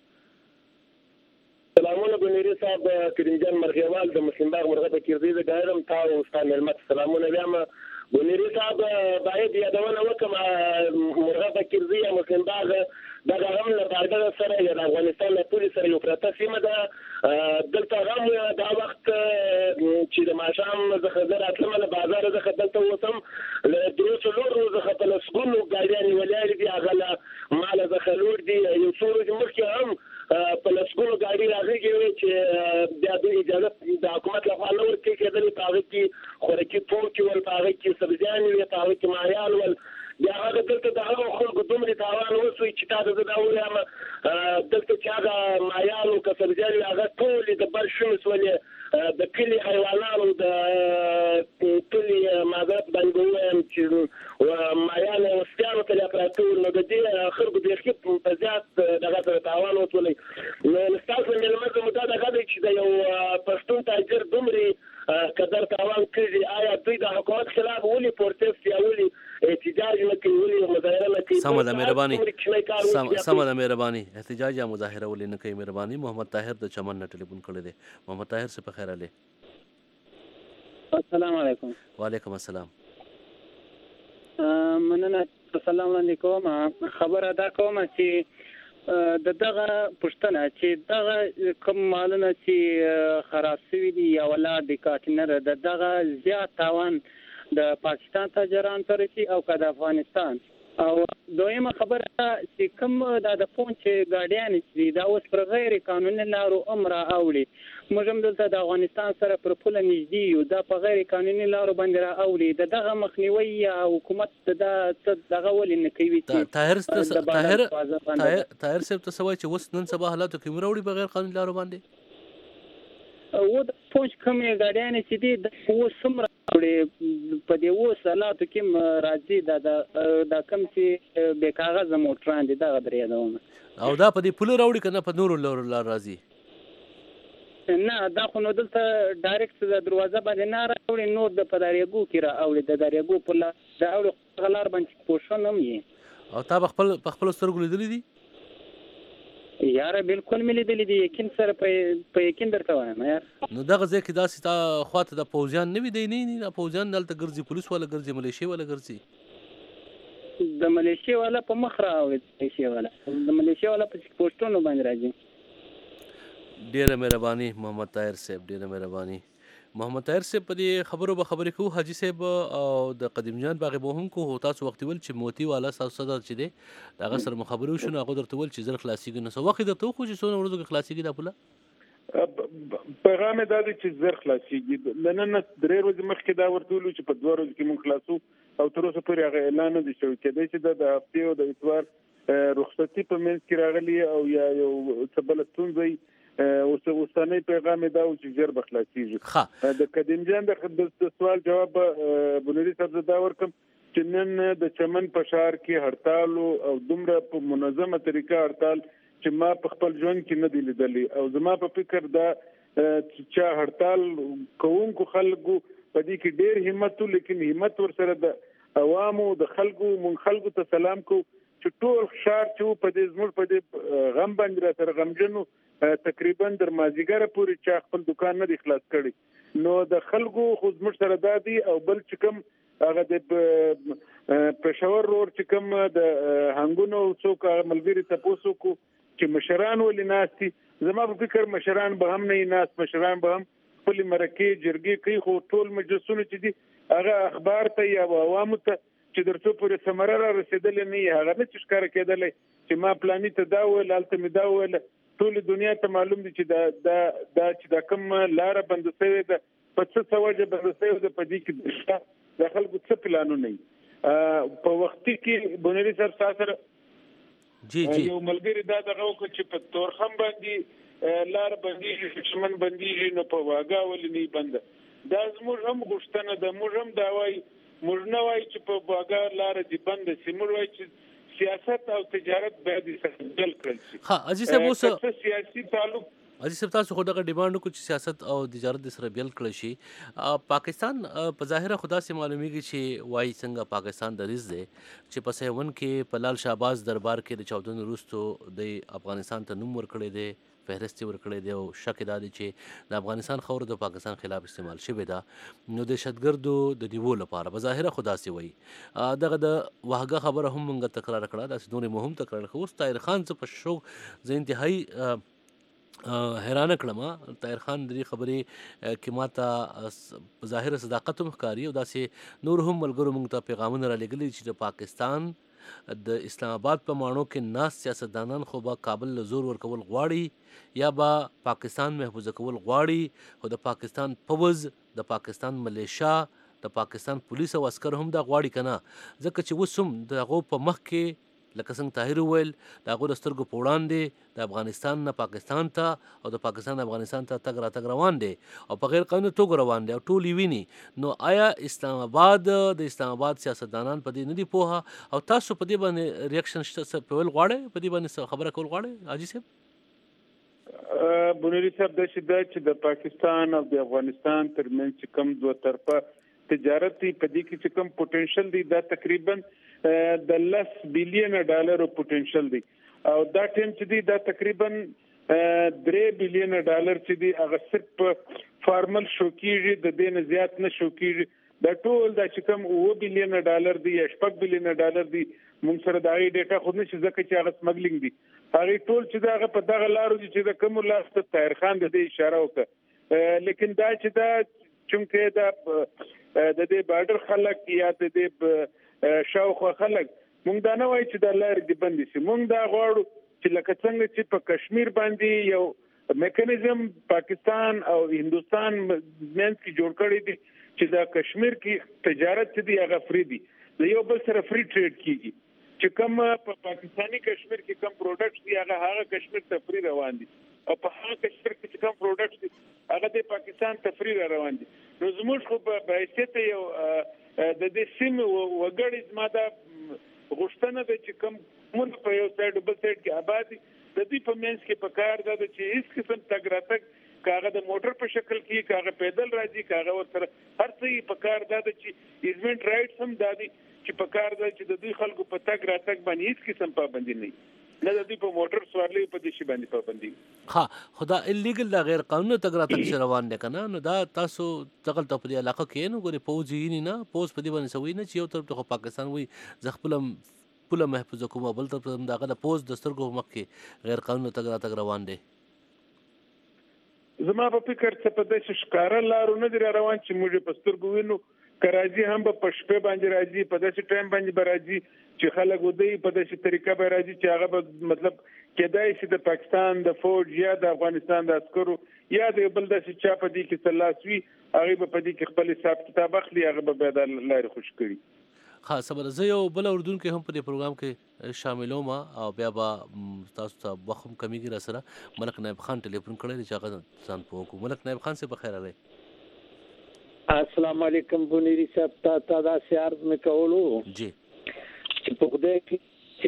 Speaker 16: سلامونه بنيري صاحب کریم جان مرغیوال د مسلم باغ مرغه په کړدي د ګایرم تاو استاد ملمت سلامونه بیا بنيري صاحب باید یادونه وکم مرغه په کړدي مسلم باغ دا غم له بارګه سره د افغانستان له پولیس سره یو پرته سیمه ده دلته غم دا وخت چې د ماشام زخه راتلم له بازار زخه دلته وسم له دروس لور زخه په لسګونو ګاډیان ولاري دي هغه مال زخه لور دي یو څو مخکې هم په لسګونو ګاډي راغلي چې د اجازه د حکومت لخوا نور کې کېدل په کې خوراکي پوکي ول په کې سبزیان ول په کې ماهیان ول بیا هغه دلته د هغو خلکو دومره تاوان وسوي چې تاسو دا وایم دلته چې هغه ماهیان او سبزیان هغه ټول د بر شمس ولې د کلی حیواناتو د کلی مازاد باندې وایم چې ماهیان او سپیانو ته لپاره نو د دې خلکو د خپ په زیات دغه تاوان وسولي نو تاسو ملمت مو دا دغه چې د یو پښتون تاجر دومره قدر تاوان کوي آیا دوی د حکومت خلاف ولي پروتست یا ولي احتجاج نه کوي ولي مظاهره نه کوي
Speaker 7: سم ده مهرباني احتجاج یا مظاهره ولي نه کوي مهرباني محمد طاهر د چمن نه ټلیفون کړی دی محمد طاهر سے په خیر علي
Speaker 17: السلام علیکم
Speaker 7: وعلیکم السلام
Speaker 17: مننه السلام علیکم خبر ادا کوم چې د دغه پښتنه چې دغه کوم مالونه چې خراب شوي دي یا ولا د کانټینر د دغه زیات تاوان د پاکستان تاجران ته رسي او که د افغانستان او دویمه خبره چې کوم د فون چې ګاډیان چې دا اوس پر غیر قانوني لارو عمره اوړي موږ هم دلته د افغانستان سره پر پوله نږدې یو دا په غیر قانوني لارو باندې را اوړي دغه مخنیوي یا حکومت دغه ولې نه کوي
Speaker 7: طاهر صاحب ته سوای چې اوس نن سبا حالاتو کې مروړي په غیر قانوني لارو باندې
Speaker 17: و د پوج کومې ګاډیان چې دي د اوس سمره په دې اوس حالاتو کې راځي د کم چې بې کاغذ موټران دي دغه درې دونه
Speaker 7: او دا په دې پوله راوړي کنه په نورو لار راځي
Speaker 17: نه دا خو نو دلته ډایرکټ د دروازه باندې نه راوړي نور د پداریګو کې راوړي د داریګو په لار د اوړي غلار باندې پوښښ نه مې
Speaker 7: او تا خپل سترګو لیدلې دي
Speaker 17: یاره بالکل مې لیدلې دي یقین سره په یقین درته وایم یار
Speaker 7: نو دغه ځای کې داسې تا خواته د پوځیان نه وي دی نه پوځیان دلته ګرځي پولیس والا ګرځي ملیشیا والا ګرځي
Speaker 17: د ملیشیا والا په مخ راوړي د ملیشیا والا په پوسټونو باندې راځي
Speaker 7: ډیره مهرباني محمد طاهر صاحب ډیره مهرباني محمد طاهر صاحب په دې خبرو به خبرې کوو حاجي صاحب او د قدیم جان باغ به هم کو تاسو وخت ول چې موتی والا صدر چې دی هغه سره مخابره شنو هغه درته ول چې زر خلاصيږي نو وخت درته خو چې څونه ورځو خلاصيږي دا پوله
Speaker 14: پیغام دا دی چې زر خلاصيږي. نن 3 ورځې مخکې دا ورته ویلو چې په 2 ورځو کې مونږ خلاصو او تر اوسه پورې هغه اعلان نه دی شوی. کېدای شي د هفتې او د اتوار رخصتي په منځ کې راغلي او یا یو څه بل ستونزه اوسنۍ پیغام دا و چې زر به خلاصيږي. د قدیم جان د سوال جواب بنوري صاحب دا ورکم چې نن د چمن په ښار کې هړتال او دومره په منظمه طریقه هړتال چې ما په خپل ژوند کې نه دی لیدلی او زما په فکر دا چې هړتال کوونکو خلکو په دې کې ډېر همت لیکن همت ورسره د عوامو د خلکو ته سلام کو چې ټول ښار چې په دې زموږ په دې غم باندې را سره غمجنو تقریبا در مازیګر پورې چې خپل دکان نه دی خلاص کړي نو د خلکو خو زموږ سره دادي او بل چې کوم هغه د پېښور روډ چې کوم د هنګونو څوک ملګری تاسو کو چې مشران ولې ناستي زما په فکر مشران به هم نه ناست مشران به هم خپل مرکې جرګې کوي خو ټول مجلسونه چې دي هغه اخبار ته یا عوامو ته چې درته پورې ثمره را رسیدلې نه هغه نه چې ښکار کېدلې چې ما پلاني ته دا ویل هلته مې دا ویل ټول دنیا ته معلوم دي چې دا چې دا کوم لاره بند شوې ده په څه وجه بند شوې ده په دې کې د خلکو څه پلانونه نه په وختي کې بنوري صاحب سره یو ملګری دا دغه وکړي چې په تورخم باندې لار باندې شمن باندې نو په واګا ولې نه بند دا زموږ هم غوښتنه ده موږ هم دا وایي موږ نه وایي چې په واګا لار دې بند شي موږ وایي چې سیاست او تجارت باید سجل کړل شي.
Speaker 7: عزیز صاحب اوس
Speaker 14: سیاسي تعلق
Speaker 7: عزیز صاحب تاسو خو دغه ډیمانډ وکړو چې سیاست او تجارت سره بیل کړل شي. پاکستان په ظاهره خدا سي معلومیږي چې وایي څنګه پاکستان دریز دی چې په 57 کې په لال شهباز دربار کې د 14 وروستو د افغانستان ته نوم ورکړی دی فهرست ورکړی دی او شک دا دی چې د افغانستان خاوره د پاکستان خلاف استعمال شوې ده نو د دهشتګردو د نیولو لپاره په ظاهره خدا سي وایي دغه د واهګه خبره هم موږ تکرار کړه داسې نورې مهم تکرار کړه اوس طاهر خان څه په شوق زه انتهایی حیرانه کړم طاهر خان د دې خبرې کې ماته ظاهره صداقت هم ښکاري او داسې نور هم ملګرو موږ ته پیغامونه را لېږلي چې د پاکستان د اسلام آباد په ماڼو کې ناست سیاستدانان خو به کابل له زور ورکول غواړي یا به پاکستان محفوظه کول غواړي خو د پاکستان پوځ د پاکستان ملیشا د پاکستان پولیس او عسکر هم دا غواړي که نه ځکه چې اوس هم د هغو په مخ کې لکه څنګه طاهر وویل د هغو د سترګو په وړاندې د افغانستان نه پاکستان ته او د پاکستان نه افغانستان ته تګ راتګ روان دی او په غیر قانوني توګه روان دی او ټول یې ویني نو آیا اسلام آباد د اسلام آباد سیاستدانان په دې نه دي پوهه او تاسو په دې باندې ریاکشن شته په ویل غواړئ په دې باندې خبره کول غواړئ حاجي صاحب؟
Speaker 14: بنوري صاحب دا چې د پاکستان او د افغانستان ترمنځ چې کوم دوه طرفه تجارت دی په دې کې چې کوم پوتنشل دی دا تقریبا د $10 بلین پوتنشل دی او دا ټیم چې دی دا تقریبا $3 بلین چې دی هغه صرف په فارمل شو کیږي د دې نه زیات نه شو کیږي دا ټول دا چې کوم $9 بلین دی یا $8 بلین دی موږ سره دا ډیټا خو نشي ځکه چې هغه سمګلینګ دی هغه ټول چې دا په دغه لارو چې د کوم لاس ته طاهر خان د دې اشاره وکړه لیکن دا چې دا چونکه دا د دې بارډر خلک یا د دې شاوخوا خلک موږ دا نه وایي چې دا لارې دې بندې شي موږ دا غواړو چې لکه څنګه چې په کشمیر باندې یو میکانیزم پاکستان او هندوستان منځ کې جوړ کړی دی چې دا کشمیر کې تجارت چې دی هغه فری دی د یو بل سره فری ټریډ کیږي چې کوم په پاکستانی کشمیر کې کوم پروډکټس دی هغه کشمیر ته فری روان دي او په هغه کشمیر کې چې کوم پروډکټس دي هغه د پاکستان ته فری روان دي نو زموږ خو په حیثیت یو د دې سیمې وګړي زما دا غوښتنه ده چې کوم موږ په یو سایډ بل سایډ کې آباد د دې په منځ کې په کار ده چې هیڅ قسم تګ راتګ کاغه د موټر په شکل کې کاغه پیدل راځي کاغه ورسره هر څه په کار ده چې ایزمنت رائټس هم دادي چې په کار ده چې د دوی خلکو په تګ راتګ باندې هیڅ قسم پابندي نه نه د دوی په موټر سوارلي په دې شی باندې پابندي
Speaker 7: ها خدا الیګل دا غیر قانوني تګ راتګ روان دي کنه نو دا تاسو تغل ته په علاقه کې نو ګوري پوځي نه پوز په دې باندې سوي نه چې یو طرف ته پاکستان وي زخپلم پوله محفوظ کوم بل طرف ته داغه د پوز د سترګو مخ کې غیر قانوني تګ راتګ روان دي
Speaker 14: زما په فکر څه په دې ښکارا لارو نه دی روان چې موږ په سترګو وینو کراځي هم په شپه باندې راځي په داسې ټایم باندې به راځي چې خلک ودی په داسې طریقه به راځي چې هغه به مطلب کېدای شي د پاکستان د فوج یا د افغانستان د عسکرو یا د بل داسې چا په دې کې تلاس وي هغه به په دې کې خپل حساب کتاب اخلي هغه به بیا د لارې خوش کړي
Speaker 7: خاصه بل زه یو بل اردن کې هم په دې پروګرام کې شاملوم او بیا به تاسو ته وخت کمیږي را سره ملک نائب خان ټلیفون کړی چې هغه ځان پوهو ملک نائب خان سے بخیر راغلی
Speaker 18: السلام علیکم بنيري صاحب تا دا سیار مې کولو
Speaker 7: جی
Speaker 18: چې په خدای کې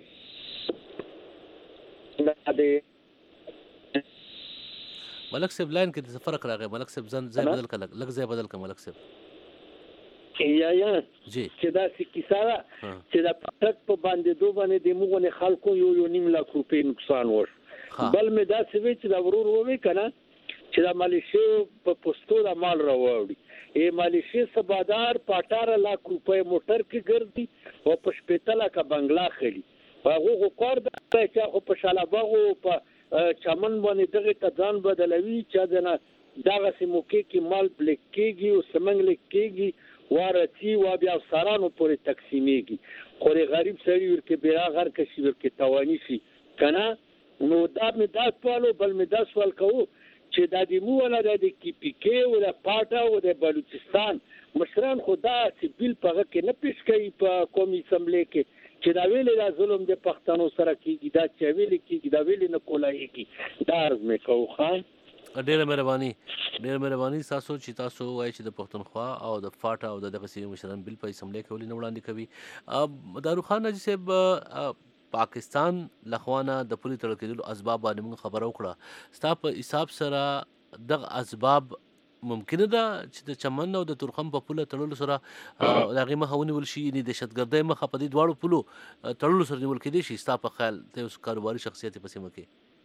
Speaker 7: ملک صاحب لاین کې د فرق راغی ملک صاحب ځای بدل کړه لږ ځای بدل کړه ملک صاحب
Speaker 18: یا
Speaker 7: جی
Speaker 18: چې دا کیسه چې دا پټک په باندې دوه باندې د موږ خلکو یو 9 لک روپۍ نقصان وش بل مې دا سوي چې دا ورور وې کنه چې دا ماليشي په پوسټو د مال راوړي ماليشي سبادار 18 لک روپۍ موټر کې ګرځي او په شپېته لک بنگلا خلی هغه کار د چې خو په شاله باغ او په چمن باندې دغه تځان بدلوي چې دنه دغه سیموکې کې مال بلک کېږي او سمنګ لک کېږي وارتي و بیا سارانو پورې تقسیمېږي خو غریب سړي ورکه بیا غر کشي ورکه توانی شي کنه نو دا مې دا سوالو بل مې دا سوال کوو چې دا د مولا د KPK او د پاټا او د بلوچستان مشران خدا چې بیل پغه کې نه پیش کوي په قومي اسمبلی کې چې دا ویلې د ظلم د پښتنو سره کېږي دا چې ویلې کېږي دا ویلې نه کولایږي دا عرض مې کوو خان
Speaker 7: ډېره مهرباني تاسو چې تاسو وایي چې د پښتونخوا او د فاټا او دغه سیمې مشران بیل په اسمبلی کې ولې نه وړاندې کوي دارو خان حاجي صاحب پاکستان لخوانه د پولی تړل کېدلو اسباب باندې موږ خبره وکړه ستا په حساب سره دغه اسباب ممکنه ده چې د چمن او د تورخم په پوله تړلو سره د هغې مخه ونیول شي یعنې دهشتګردۍ مخه په دې دواړو پولو تړلو سره نیول کېدای شي ستا په خیال د یو کاروباري شخصیت په سیمه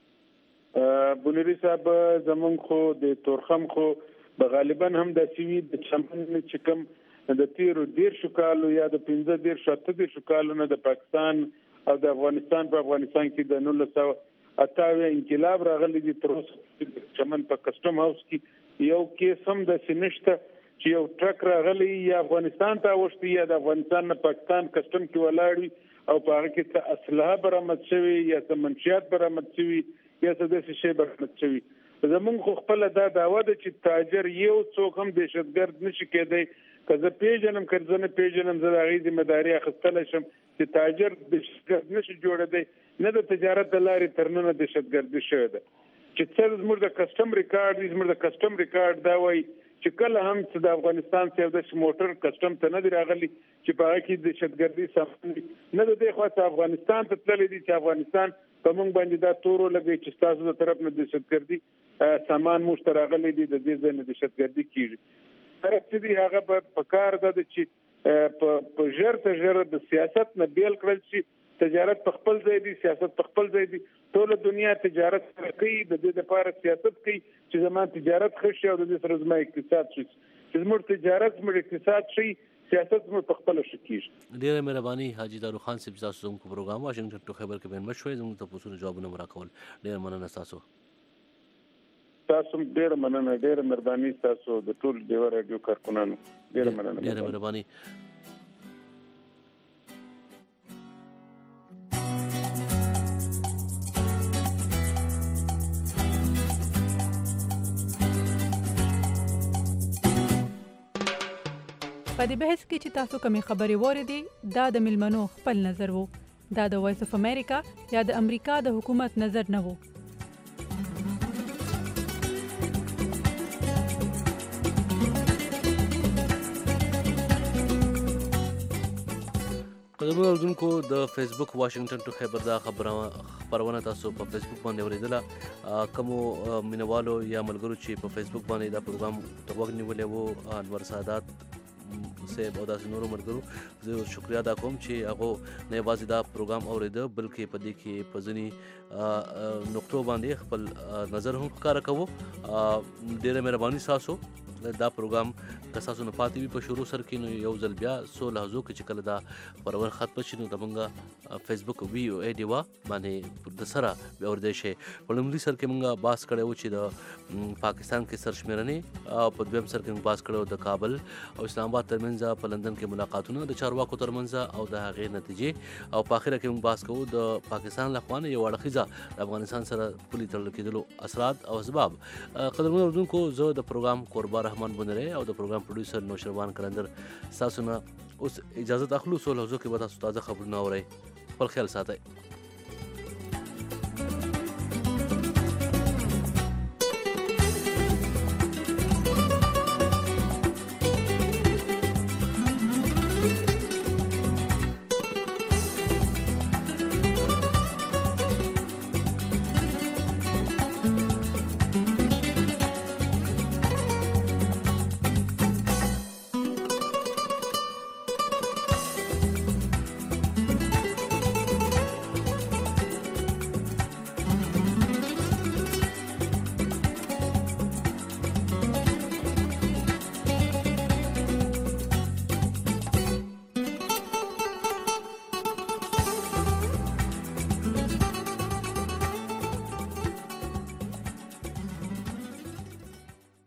Speaker 7: کې
Speaker 14: بنيري صاحب زمونږ خو د تورخم خو غالبا هم د سیوی د چمن چې کوم د تیرو 13 کالو یا د 15 کالو نه د پاکستان او د افغانستان په افغانستان کې د 1928 انقلاب راغلی دی تر اوسه چمن په کسٹم هاوس کې یو کیس هم د سینشته چې یو ټرک راغلی یا افغانستان ته وشتي یا د افغانستان نه پاکستان کسٹم کې ولاړ او په هغه کې څه اسلحه برآمد شوی یا څه منشیات برآمد شوی یا څه داسې شی برآمد شوی زمونږ خو خپل دا دعوه ده چې تاجر یو څوک هم دهشتګرد نشي کېدی که زه پیژنم که زه نه پیژنم زه د هغې ذمهداري اخیستلی شم چې تاجر دهشتګرد نشي جوړېدی نه د تجارت د لارې تر ننه دهشتګردي شوې ده چې څه زموږ د کسټم ریکارډ دی زموږ د کسټم ریکارډ دا وایي چې کله هم چې د افغانستان څخه د موټر کسټم ته نه دی راغلی چې په هغه کې دهشتګردي سامان دي نه د دې خوا افغانستان ته تللی دي چې افغانستان په موږ باندې دا تورو لګوي چې ستاسو د طرف نه دهشتګردي سامان موږ ته راغلی دی د دې ځای نه دهشتګردي کېږي طرف چې دی هغه په کار ده چې په ژر تر ژره د سیاست نه بیل کړل شي تجارت په خپل ځای دی سیاست په خپل ځای دی ټول دنیا تجارت کوي د دې لپاره سیاست کوي چې زموږ تجارت ښه شي او د دې سره زموږ اقتصاد شي چې زموږ تجارت زموږ اقتصاد شي سیاست زموږ په خپل شي کیږي
Speaker 7: ډیره مهرباني حاجی دارو خان صاحب تاسو زموږ پروګرام واشنگټن ټو خبر کې بیان مشوي زموږ ته پوښتنه جوابونه مراکول ډیره مننه تاسو
Speaker 14: ډیره مننه ډیره مهرباني تاسو د ټول دیو رادیو کارکونانو ډیره مننه
Speaker 7: ډیره مهرباني
Speaker 19: په دې بحث کې چې تاسو کومې خبرې واورېدې دا د ملمنو خپل نظر وو دا د وایس اف امریکا یا د امریکا د حکومت نظر نه وو
Speaker 7: قدرمنو اوریدونکو د فیسبوک واشنگټن ټو خیبر دا خبرونه تاسو په فیسبوک باندې اوریدله کومو مینوالو یا ملګرو چې په فیسبوک باندې دا پروګرام ته وګ نیولې وو انور سادات صاحب او داسې نورو ملګرو زه شکریا ادا کوم چې هغو نه یوازې دا پروګرام اورېده بلکې په دې کې په ځینې نقطو باندې خپل نظر هم ښکاره کوو ډېره مهرباني ستاسو دا پروګرام که تاسو نه پاتې وي په شروع سر کې نو یو ځل بیا څو لحظو کې چې کله دا خپرونه ختمه شي نو زمونږ فیسبوک VOA ډیوا باندې د سره بیا اوردی شي. په لومړي سر کې مونږ بحث کړی و چې د پاکستان کې سرشمېرنې او په دویم سر کې مونږ بحث کړی و د کابل او اسلام آباد ترمنځ په لندن کې ملاقاتونه د چارواکو ترمنځ او د هغې نتیجې او په اخره کې مونږ بحث کوو د پاکستان لخوا نه یو اړخیزه د افغانستان سره پولي تړل کېدلو اثرات او اسباب. قدرمنو اورېدونکو زه د پروګرام کوربه رحمان بنری او د پروګرام پروډوسر نوشروان کلندر ستاسو نه اوس اجازت اخلو. څو لحظو کې به تاسو تازه خبرونه اورئ. خپل خیال ساتئ.